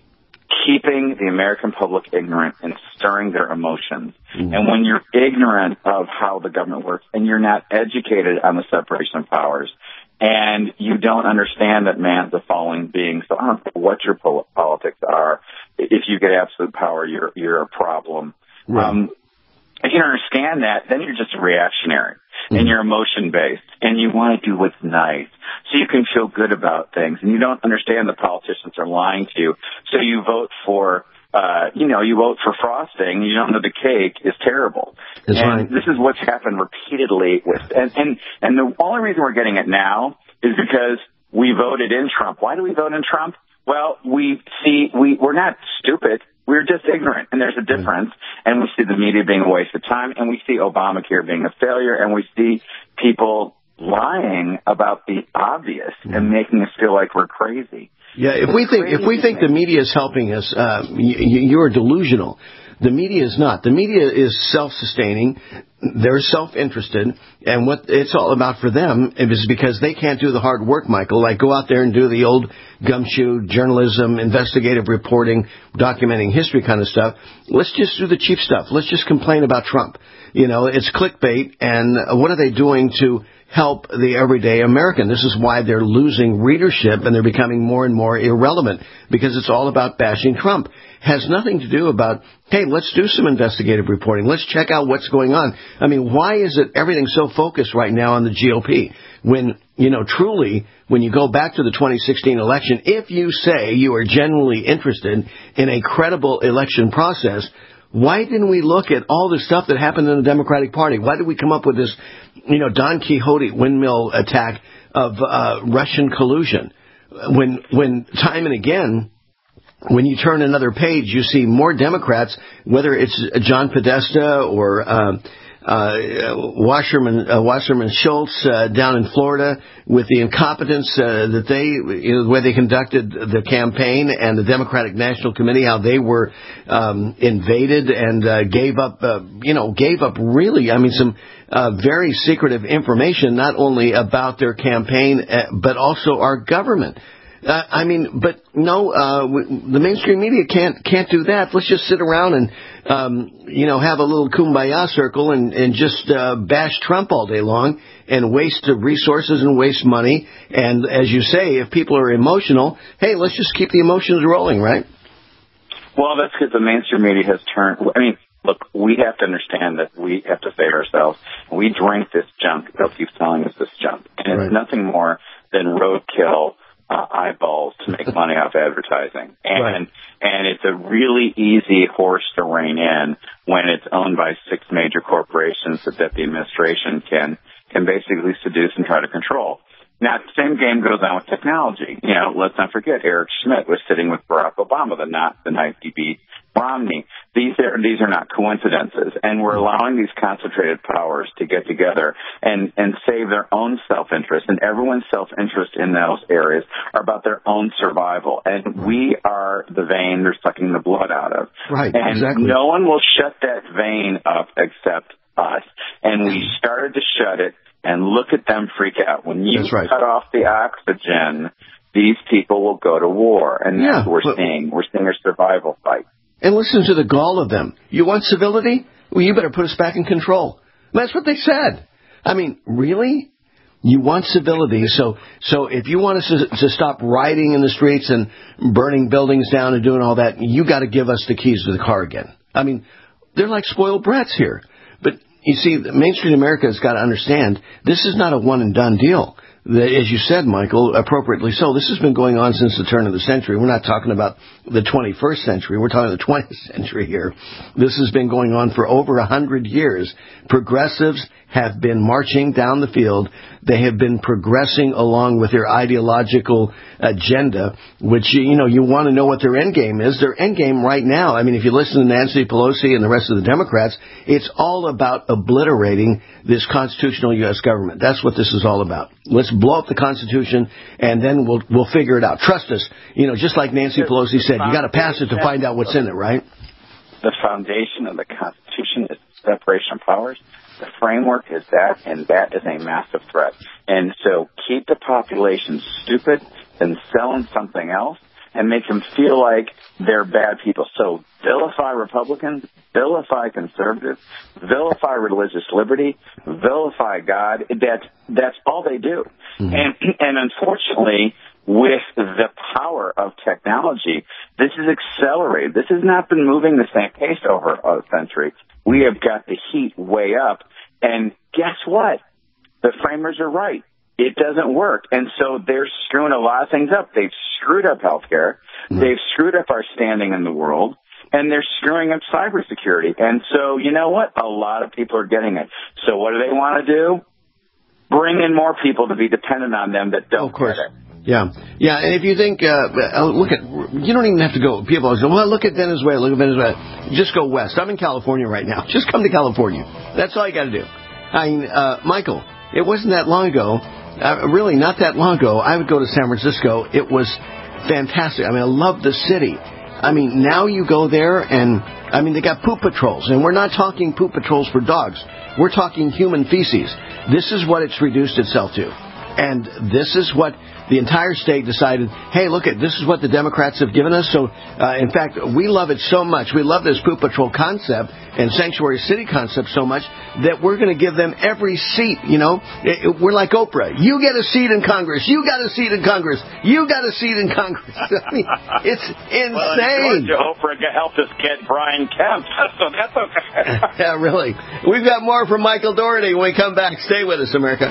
keeping the American public ignorant and stirring their emotions. Mm-hmm. And when you're ignorant of how the government works and you're not educated on the separation of powers and you don't understand that man's a falling being, so I don't know what your pol- politics are. If you get absolute power, you're you're a problem. Right. Um, if you don't understand that, then you're just a reactionary. Mm-hmm. And you're emotion-based, and you want to do what's nice, so you can feel good about things, and you don't understand the politicians are lying to you, so you vote for, uh, you know, you vote for frosting, you don't know the cake is terrible. That's and right. This is what's happened repeatedly with, and, and, and the only reason we're getting it now is because we voted in Trump. Why do we vote in Trump? Well, we see, we, we're not stupid. We're just ignorant, and there's a difference. And we see the media being a waste of time, and we see Obamacare being a failure, and we see people lying about the obvious mm. and making us feel like we're crazy. Yeah, if we think if we think the media is helping us, uh, you, you're delusional. The media is not. The media is self-sustaining. They're self-interested, and what it's all about for them is because they can't do the hard work, Michael, like go out there and do the old gumshoe journalism, investigative reporting, documenting history kind of stuff. Let's just do the cheap stuff. Let's just complain about Trump. You know, it's clickbait, and what are they doing to help the everyday American? This is why they're losing readership and they're becoming more and more irrelevant, because it's all about bashing Trump. Has nothing to do about, hey, let's do some investigative reporting. Let's check out what's going on. I mean, why is it everything so focused right now on the G O P? When, you know, truly, when you go back to the twenty sixteen election, if you say you are genuinely interested in a credible election process, why didn't we look at all the stuff that happened in the Democratic Party? Why did we come up with this, you know, Don Quixote windmill attack of uh, Russian collusion? When, when time and again, when you turn another page, you see more Democrats, whether it's John Podesta or uh, uh, Wasserman, uh, Wasserman Schultz uh, down in Florida, with the incompetence uh, that they, you know, the way they conducted the campaign, and the Democratic National Committee, how they were um, invaded and uh, gave up, uh, you know, gave up really, I mean, some uh, very secretive information, not only about their campaign, uh, but also our government. Uh, I mean, but no, uh, the mainstream media can't can't do that. Let's just sit around and, um, you know, have a little kumbaya circle and, and just uh, bash Trump all day long and waste resources and waste money. And as you say, if people are emotional, hey, let's just keep the emotions rolling, right? Well, that's because the mainstream media has turned. I mean, look, we have to understand that we have to save ourselves. We drink this junk. They'll keep selling us this junk, and it's right. nothing more than roadkill. Uh, eyeballs to make money off advertising. And right. and it's a really easy horse to rein in when it's owned by six major corporations that, that the administration can can basically seduce and try to control. Now, the same game goes on with technology. You know, let's not forget Eric Schmidt was sitting with Barack Obama the, not, the night he beat Romney. These are, these are not coincidences, and we're allowing these concentrated powers to get together and, and save their own self-interest, and everyone's self-interest in those areas are about their own survival, and we are the vein they're sucking the blood out of. Right, and exactly. no one will shut that vein up except us, and we started to shut it, and look at them freak out. When you right. cut off the oxygen, these people will go to war, and that's yeah, what we're but, seeing. We're seeing a survival fight. And listen to the gall of them. You want civility? Well, you better put us back in control. That's what they said. I mean, really? You want civility, so so if you want us to, to stop rioting in the streets and burning buildings down and doing all that, you got to give us the keys to the car again. I mean, they're like spoiled brats here. But you see, Main Street America has got to understand this is not a one-and-done deal. As you said, Michael, appropriately so, this has been going on since the turn of the century. We're not talking about the twenty-first century. We're talking the twentieth century here. This has been going on for over a hundred years. Progressives have been marching down the field. They have been progressing along with their ideological agenda, which, you know, you want to know what their end game is. Their end game right now, I mean, if you listen to Nancy Pelosi and the rest of the Democrats, it's all about obliterating this constitutional U S government. That's what this is all about. Let's blow up the Constitution, and then we'll we'll figure it out. Trust us. You know, just like Nancy Pelosi said, you got to pass it to find out what's in it, right? The foundation of the Constitution is separation of powers. The framework is that, and that is a massive threat. And so keep the population stupid and sell them something else and make them feel like they're bad people. So vilify Republicans, vilify conservatives, vilify religious liberty, vilify God. That's, that's all they do. Mm-hmm. And, and unfortunately, with the power of technology, this is accelerated. This has not been moving the same pace over a century. We have got the heat way up. And guess what? The framers are right. It doesn't work. And so they're screwing a lot of things up. They've screwed up healthcare. Mm-hmm. They've screwed up our standing in the world. And they're screwing up cybersecurity. And so, you know what? A lot of people are getting it. So what do they want to do? Bring in more people to be dependent on them that don't of course. get it. Yeah, yeah, and if you think, uh, look at, you don't even have to go, people always go, well, look at Venezuela, look at Venezuela. Just go west. I'm in California right now. Just come to California. That's all you got to do. I mean, uh, Michael, it wasn't that long ago, uh, really not that long ago, I would go to San Francisco. It was fantastic. I mean, I love the city. I mean, now you go there and, I mean, they got poop patrols, and we're not talking poop patrols for dogs. We're talking human feces. This is what it's reduced itself to. And this is what the entire state decided, hey, look, at this is what the Democrats have given us. So, uh, in fact, we love it so much. We love this poop patrol concept and sanctuary city concept so much that we're going to give them every seat, you know. It, it, we're like Oprah. You get a seat in Congress. You got a seat in Congress. You got a seat in Congress. I mean, it's insane. Well, Oprah helped us get Brian Kemp, so that's okay. Yeah, really. We've got more from Michael Dougherty when we come back. Stay with us, America.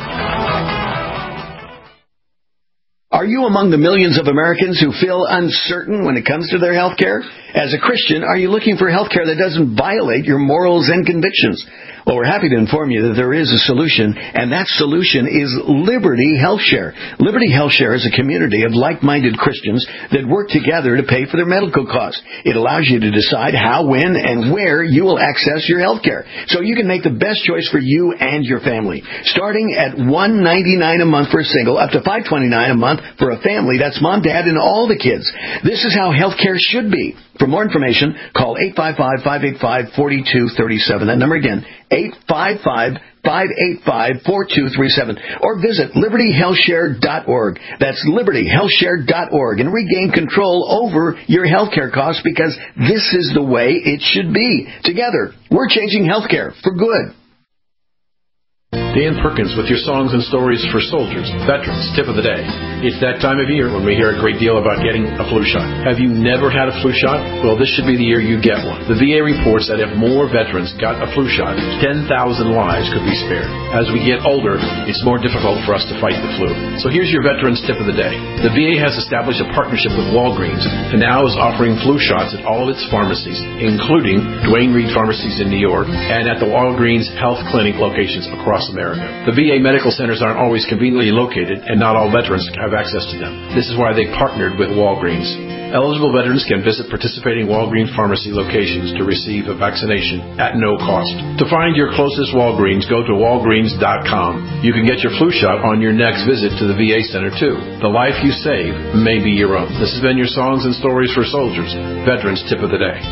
Are you among the millions of Americans who feel uncertain when it comes to their health care? As a Christian, are you looking for health care that doesn't violate your morals and convictions? Well, we're happy to inform you that there is a solution, and that solution is Liberty HealthShare. Liberty HealthShare is a community of like-minded Christians that work together to pay for their medical costs. It allows you to decide how, when, and where you will access your health care, so you can make the best choice for you and your family. Starting at one hundred ninety-nine dollars a month for a single, up to five hundred twenty-nine dollars a month for a family. That's mom, dad, and all the kids. This is how health care should be. For more information, call eight five five, five eight five, four two three seven. That number again, eight five five, five eight five, four two three seven. Or visit liberty health share dot org. That's liberty health share dot org. And regain control over your health care costs, because this is the way it should be. Together, we're changing health care for good. Dan Perkins with your songs and stories for soldiers, veterans, tip of the day. It's that time of year when we hear a great deal about getting a flu shot. Have you never had a flu shot? Well, this should be the year you get one. The V A reports that if more veterans got a flu shot, ten thousand lives could be spared. As we get older, it's more difficult for us to fight the flu. So here's your veterans tip of the day. The V A has established a partnership with Walgreens and now is offering flu shots at all of its pharmacies, including Duane Reade Pharmacies in New York and at the Walgreens Health Clinic locations across America. America. The V A medical centers aren't always conveniently located, and not all veterans have access to them. This is why they partnered with Walgreens. Eligible veterans can visit participating Walgreens pharmacy locations to receive a vaccination at no cost. To find your closest Walgreens, go to walgreens dot com. You can get your flu shot on your next visit to the V A center, too. The life you save may be your own. This has been your Songs and Stories for Soldiers, Veterans Tip of the Day.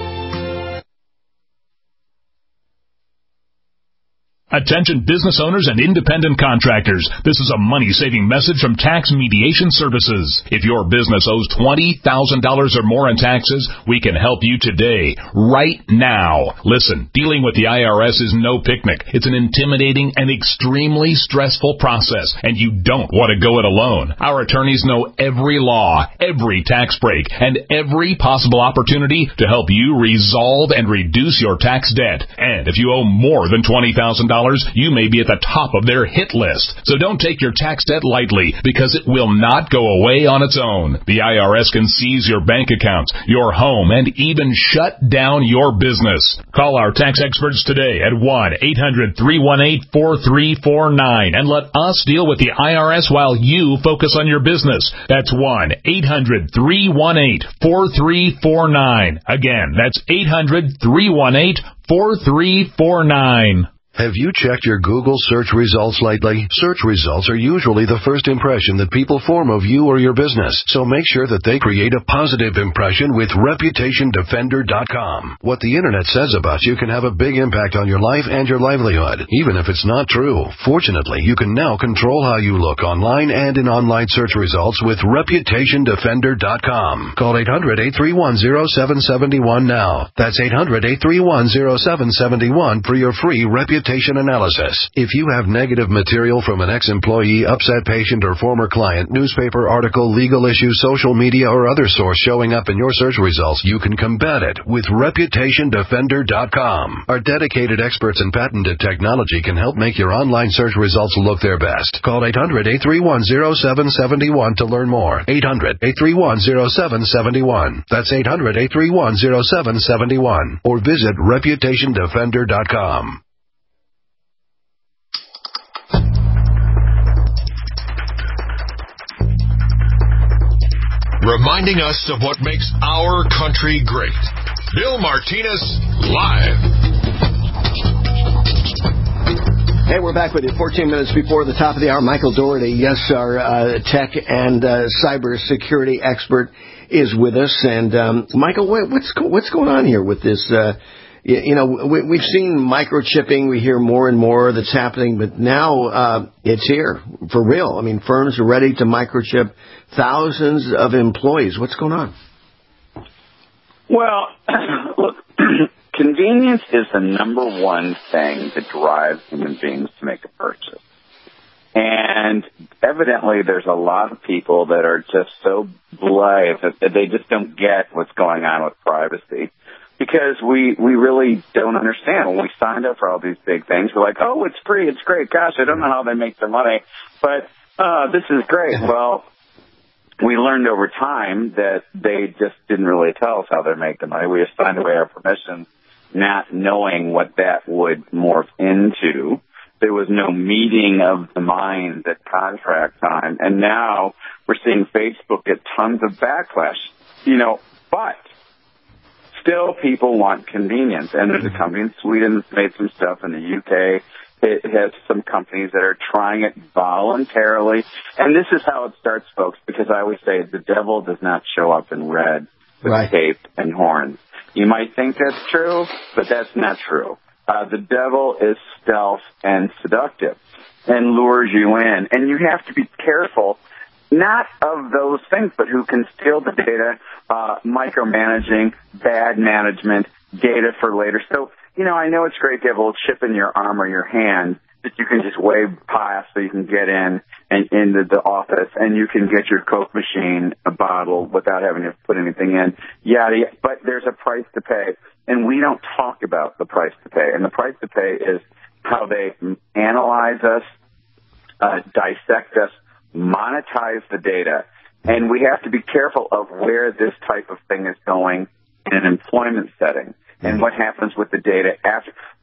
Attention business owners and independent contractors. This is a money-saving message from Tax Mediation Services. If your business owes twenty thousand dollars or more in taxes, we can help you today, right now. Listen, dealing with the I R S is no picnic. It's an intimidating and extremely stressful process, and you don't want to go it alone. Our attorneys know every law, every tax break, and every possible opportunity to help you resolve and reduce your tax debt. And if you owe more than twenty thousand dollars, you may be at the top of their hit list. So don't take your tax debt lightly, because it will not go away on its own. The I R S can seize your bank accounts, your home, and even shut down your business. Call our tax experts today at one eight hundred three one eight four three four nine and let us deal with the I R S while you focus on your business. That's one eight hundred three one eight four three four nine. Again, that's eight hundred three one eight four three four nine. Have you checked your Google search results lately? Search results are usually the first impression that people form of you or your business, so make sure that they create a positive impression with reputation defender dot com. What the Internet says about you can have a big impact on your life and your livelihood, even if it's not true. Fortunately, you can now control how you look online and in online search results with reputation defender dot com. Call eight hundred eight three one zero seven seven one now. That's eight hundred eight three one zero seven seven one for your free reputation analysis. If you have negative material from an ex-employee, upset patient, or former client, newspaper article, legal issue, social media, or other source showing up in your search results, you can combat it with reputation defender dot com. Our dedicated experts in patented technology can help make your online search results look their best. Call eight hundred eight three one zero seven seven one to learn more. eight hundred eight three one zero seven seven one. That's eight hundred eight three one zero seven seven one. Or visit reputation defender dot com. Reminding us of what makes our country great. Bill Martinez, live. Hey, we're back with you fourteen minutes before the top of the hour. Michael Dougherty, yes, our uh, tech and uh, cybersecurity expert, is with us. And, um, Michael, what's, what's going on here with this? Uh, you know, we, we've seen microchipping. We hear more and more that's happening, but now uh, it's here for real. I mean, firms are ready to microchip thousands of employees. What's going on? Well, look, convenience is the number one thing that drives human beings to make a purchase. And evidently there's a lot of people that are just so blithe that they just don't get what's going on with privacy. Because we, we really don't understand. When we signed up for all these big things, we're like, oh, it's free, it's great. Gosh, I don't know how they make their money, but uh, this is great. Well, we learned over time that they just didn't really tell us how they make the money. We assigned away our permissions, not knowing what that would morph into. There was no meeting of the minds at contract time. And now we're seeing Facebook get tons of backlash. You know, but still, people want convenience, and there's a company in Sweden that's made some stuff. In the U K, it has some companies that are trying it voluntarily. And this is how it starts, folks, because I always say the devil does not show up in red with right. cape and horns. You might think that's true, but that's not true. Uh, the devil is stealth and seductive and lures you in. And you have to be careful, not of those things, but who can steal the data, uh, micromanaging, bad management, data for later. So, you know, I know it's great to have a little chip in your arm or your hand that you can just wave past so you can get in and into the office and you can get your Coke machine, a bottle, without having to put anything in. Yada, yada. But there's a price to pay, and we don't talk about the price to pay. And the price to pay is how they analyze us, uh, dissect us, monetize the data. And we have to be careful of where this type of thing is going in an employment setting and what happens with the data after.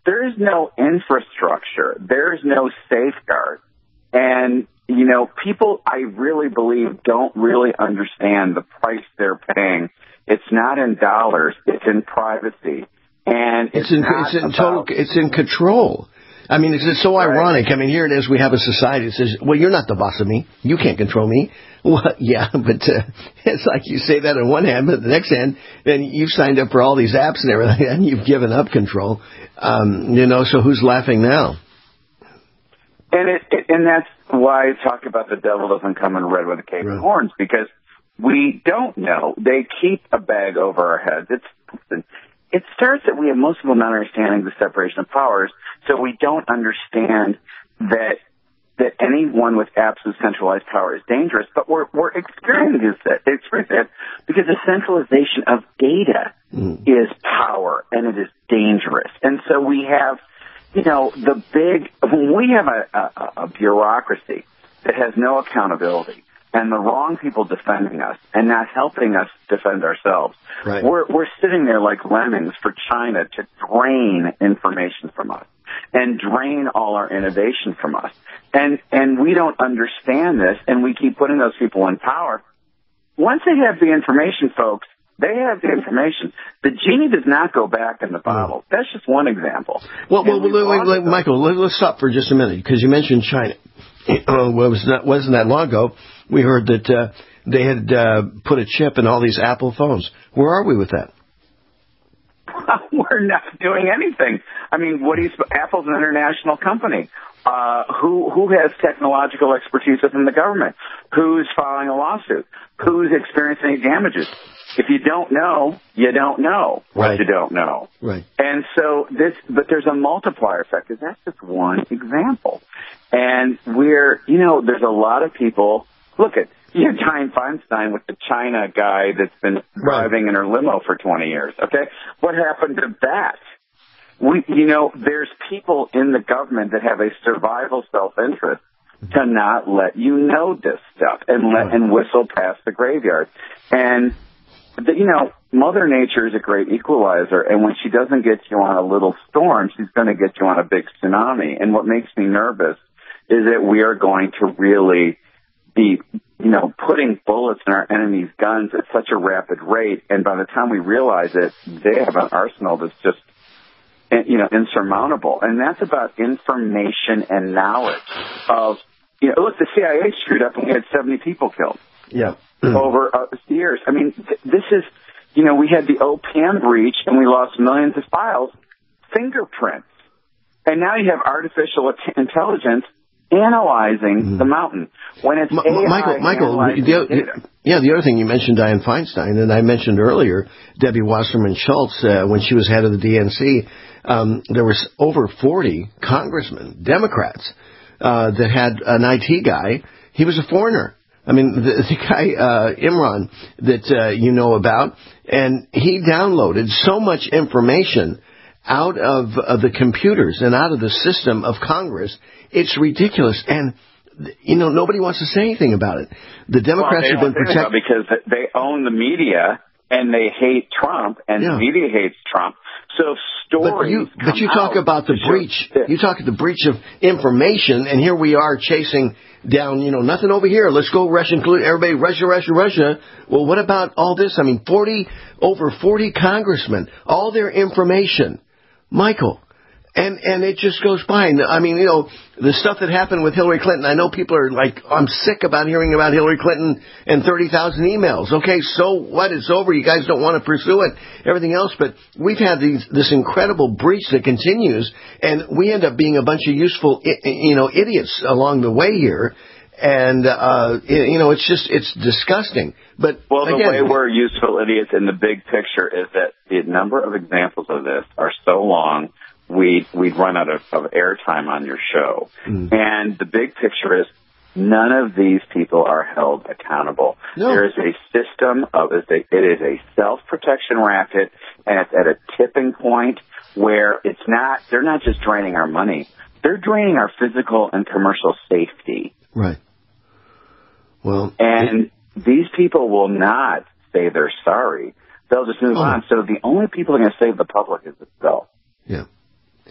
there is no infrastructure. There is no safeguard. And, you know, people, I really believe, don't really understand the price they're paying. It's not in dollars. It's in privacy. And it's, it's in, not it's in about, total, it's in control. I mean, it's, it's so right. ironic. I mean, here it is. We have a society that says, well, you're not the boss of me. You can't control me. Well, yeah, but uh, it's like you say that on one hand, but the next hand, then you've signed up for all these apps and everything, and you've given up control. Um, you know, so who's laughing now? And it, it, and that's why I talk about the devil doesn't come in red with a cape and horns, because we don't know. They keep a bag over our heads. It's it starts that we have most people not understanding the separation of powers, so we don't understand that that anyone with absolute centralized power is dangerous. But we're we're experiencing that, experiencing that because the centralization of data mm. is power, and it is dangerous. And so we have, you know, the big, when we have a, a, a bureaucracy that has no accountability and the wrong people defending us and not helping us defend ourselves, right. we're, we're sitting there like lemmings for China to drain information from us and drain all our innovation from us. And, and we don't understand this, and we keep putting those people in power. Once they have the information, folks, they have the information. The genie does not go back in the bottle. That's just one example. Well, well, well wait, wait, Michael, let's stop for just a minute, because you mentioned China. Uh, well, it was not, wasn't that long ago, we heard that uh, they had uh, put a chip in all these Apple phones. Where are we with that? We're not doing anything. I mean, what do you, Apple's an international company. Uh, who who has technological expertise within the government? Who's filing a lawsuit? Who's experiencing damages? If you don't know, you don't know what right. you don't know. Right. And so this, but there's a multiplier effect, because that's just one example. And we're, you know, there's a lot of people. Look at you know, Dianne Feinstein with the China guy that's been driving right. in her limo for twenty years. Okay, what happened to that? We, you know, there's people in the government that have a survival self-interest to not let you know this stuff and let and whistle past the graveyard. And, the, you know, Mother Nature is a great equalizer, and when she doesn't get you on a little storm, she's going to get you on a big tsunami. And what makes me nervous is that we are going to really be, you know, putting bullets in our enemies' guns at such a rapid rate, and by the time we realize it, they have an arsenal that's just, you know, insurmountable. And that's about information and knowledge of, you know, look, the C I A screwed up and we had seventy people killed. Yeah. over uh, years. I mean, th- this is, you know, we had the O P M breach and we lost millions of files, fingerprints. And now you have artificial intelligence analyzing mm-hmm. the mountain. When it's M- A I Michael, Michael, the, the, yeah, the other thing, you mentioned Dianne Feinstein, and I mentioned earlier Debbie Wasserman Schultz, uh, when she was head of the D N C, um, there was over forty congressmen, Democrats, uh, that had an I T guy. He was a foreigner. I mean, the, the guy, uh, Imran, that uh, you know about, and he downloaded so much information out of uh, the computers and out of the system of Congress. It's ridiculous. And, you know, nobody wants to say anything about it. The Democrats well, have been protected. Because they own the media and they hate Trump, and yeah. the media hates Trump. So stories But you, but you talk about the breach. Show, you talk the breach of information, and here we are chasing down, you know, nothing over here. Let's go Russia, include everybody, Russia, Russia, Russia. Well, what about all this? I mean, forty, over forty congressmen, all their information. Michael, and and it just goes by. I mean, you know, the stuff that happened with Hillary Clinton, I know people are like, I'm sick about hearing about Hillary Clinton and thirty thousand emails. Okay, so what? It's over. You guys don't want to pursue it, everything else. But we've had these, this incredible breach that continues, and we end up being a bunch of useful, you know, idiots along the way here. And, uh, you know, it's just, it's disgusting. But well, the again, way we're useful idiots in the big picture is that the number of examples of this are so long, we'd, we'd run out of, of airtime on your show. Mm. And the big picture is none of these people are held accountable. No. There is a system of, it is a self-protection racket, and it's at a tipping point where it's not, they're not just draining our money. They're draining our physical and commercial safety. Right. Well, and it, these people will not say they're sorry. They'll just move oh. on. So the only people who are going to save the public is itself. Yeah.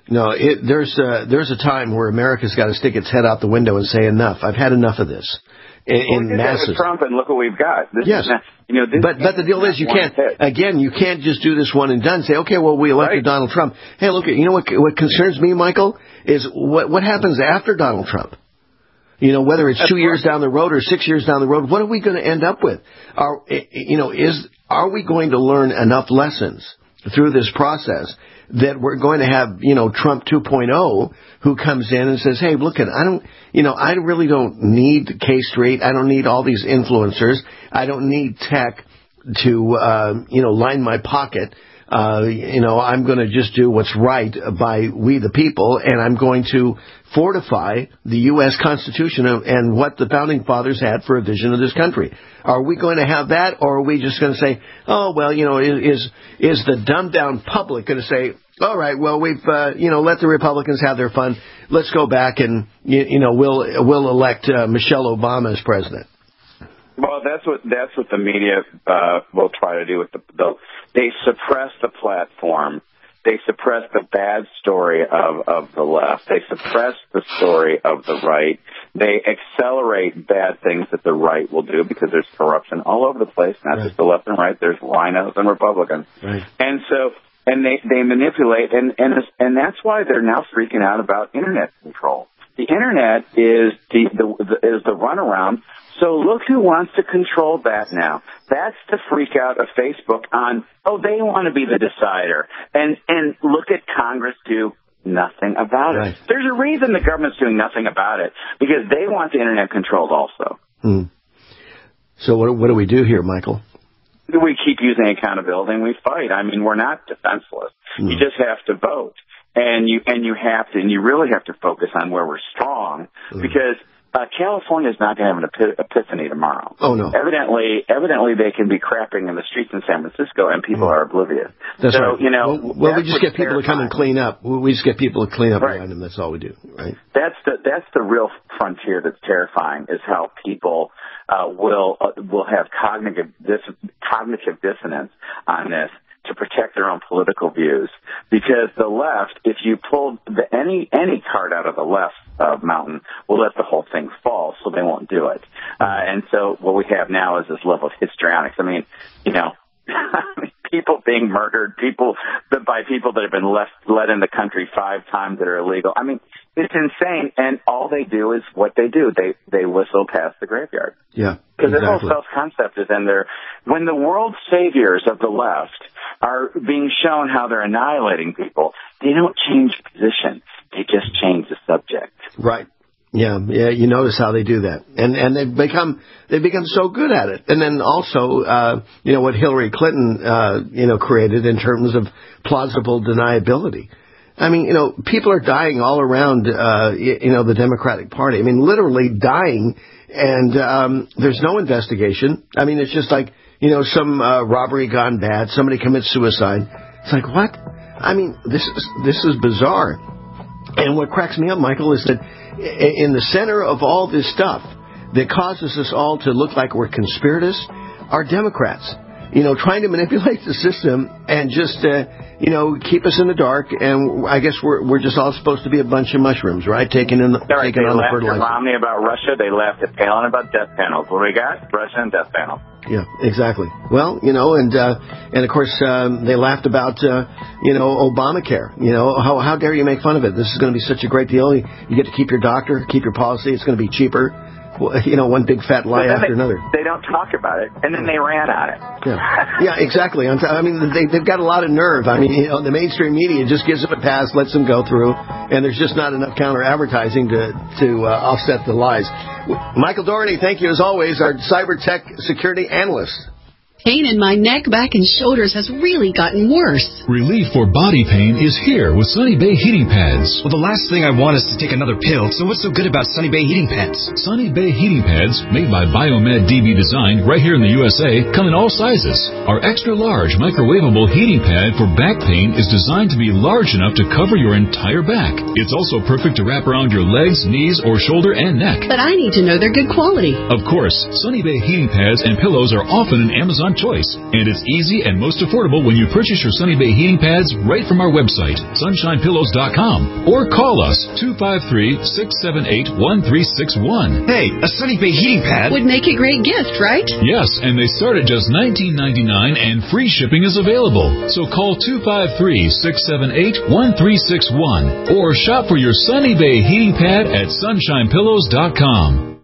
No, it, there's uh, there's a time where America's got to stick its head out the window and say enough. I've had enough of this. In, well, in we did masses. that with Trump, and look what we've got. This yes, is not, you know, this but but the deal is you can't. Hit. Again, you can't just do this one and done. Say, okay, well, we elected right. Donald Trump. Hey, look, you know what? What concerns me, Michael, is what what happens after Donald Trump. You know, whether it's two years down the road or six years down the road, what are we going to end up with? Are you know is are we going to learn enough lessons through this process that we're going to have, you know, Trump two point oh, who comes in and says, hey, look, I don't, you know, I really don't need K Street. I don't need all these influencers. I don't need tech to, uh, you know, line my pocket. Uh, you know, I'm going to just do what's right by we the people, and I'm going to fortify the U S Constitution and what the Founding Fathers had for a vision of this country. Are we going to have that, or are we just going to say, oh, well, you know, is is the dumbed-down public going to say, all right, well, we've, uh, you know, let the Republicans have their fun. Let's go back and, you, you know, we'll we'll elect uh, Michelle Obama as president. Well, that's what that's what the media uh, will try to do with the, the. They suppress the platform. They suppress the bad story of, of the left. They suppress the story of the right. They accelerate bad things that the right will do because there's corruption all over the place, not right. just the left and right. There's rhinos and Republicans. Right. And so, and they, they manipulate, and, and, and that's why they're now freaking out about Internet control. The Internet is the, the, the is the runaround. So look who wants to control that now. That's the freak out of Facebook on, oh, they want to be the decider. And and look at Congress do nothing about it. Right. There's a reason the government's doing nothing about it, because they want the Internet controlled also. Hmm. So what, what do we do here, Michael? We keep using accountability and we fight. I mean, we're not defenseless. Hmm. You just have to vote. And you and you have to, and you really have to focus on where we're strong, hmm. because Uh, California is not going to have an epip- epiphany tomorrow. Oh, no. Evidently, evidently they can be crapping in the streets in San Francisco, and people mm. are oblivious. That's so, right. you know, well, well we just get people terrifying. to come and clean up. We just get people to clean up right. behind them. That's all we do, right? That's the that's the real frontier that's terrifying, is how people uh, will uh, will have cognitive dis- cognitive dissonance on this to protect their own political views. Because the left, if you pull the, any any card out of the left uh, mountain, will let the whole thing fall, so they won't do it. Uh, and so what we have now is this level of histrionics. I mean, you know, people being murdered, people by people that have been left let in the country five times that are illegal. I mean, it's insane. And all they do is what they do. They they whistle past the graveyard. Yeah, because exactly. their whole self-concept is in there. When the world saviors of the left are being shown how they're annihilating people, they don't change position. They just change the subject. Right. Yeah, yeah. You notice how they do that, and and they've become they've become so good at it. And then also, uh, you know, what Hillary Clinton, uh, you know, created in terms of plausible deniability. I mean, you know, people are dying all around, uh, you know, the Democratic Party. I mean, literally dying, and um, there's no investigation. I mean, it's just like, you know, some uh, robbery gone bad, somebody commits suicide. It's like, what? I mean, this is this is bizarre. And what cracks me up, Michael, is that in the center of all this stuff that causes us all to look like we're conspirators are Democrats. You know, trying to manipulate the system and just, uh, you know, keep us in the dark. And I guess we're we're just all supposed to be a bunch of mushrooms, right? Taking in the, right, taking on the fertilizer. They laughed at Romney about Russia. They laughed at Palin about death panels. What do we got? Russia and death panels. Yeah, exactly. Well, you know, and uh, and of course um, they laughed about uh, you know, Obamacare. You know, how how dare you make fun of it? This is going to be such a great deal. You, you get to keep your doctor, keep your policy. It's going to be cheaper. Well, you know, one big fat lie after they, another. They don't talk about it, and then they ran on it. Yeah, yeah, exactly. I mean, they, they've got a lot of nerve. I mean, you know, the mainstream media just gives them a pass, lets them go through, and there's just not enough counter advertising to to uh, offset the lies. Michael Doherty, thank you as always, our cyber tech security analyst. Pain in my neck, back, and shoulders has really gotten worse. Relief for body pain is here with Sunny Bay Heating Pads. Well, the last thing I want is to take another pill, so what's so good about Sunny Bay Heating Pads? Sunny Bay Heating Pads, made by Biomed D B Design right here in the U S A, come in all sizes. Our extra-large microwavable heating pad for back pain is designed to be large enough to cover your entire back. It's also perfect to wrap around your legs, knees, or shoulder and neck. But I need to know they're good quality. Of course, Sunny Bay Heating Pads and pillows are often in Amazon choice. And it's easy and most affordable when you purchase your Sunny Bay heating pads right from our website, sunshine pillows dot com, or call us two five three, six seven eight, one three six one. Hey, a Sunny Bay heating pad would make a great gift, right? Yes, and they start at just nineteen ninety-nine and free shipping is available. So call two five three, six seven eight, one three six one or shop for your Sunny Bay heating pad at sunshine pillows dot com.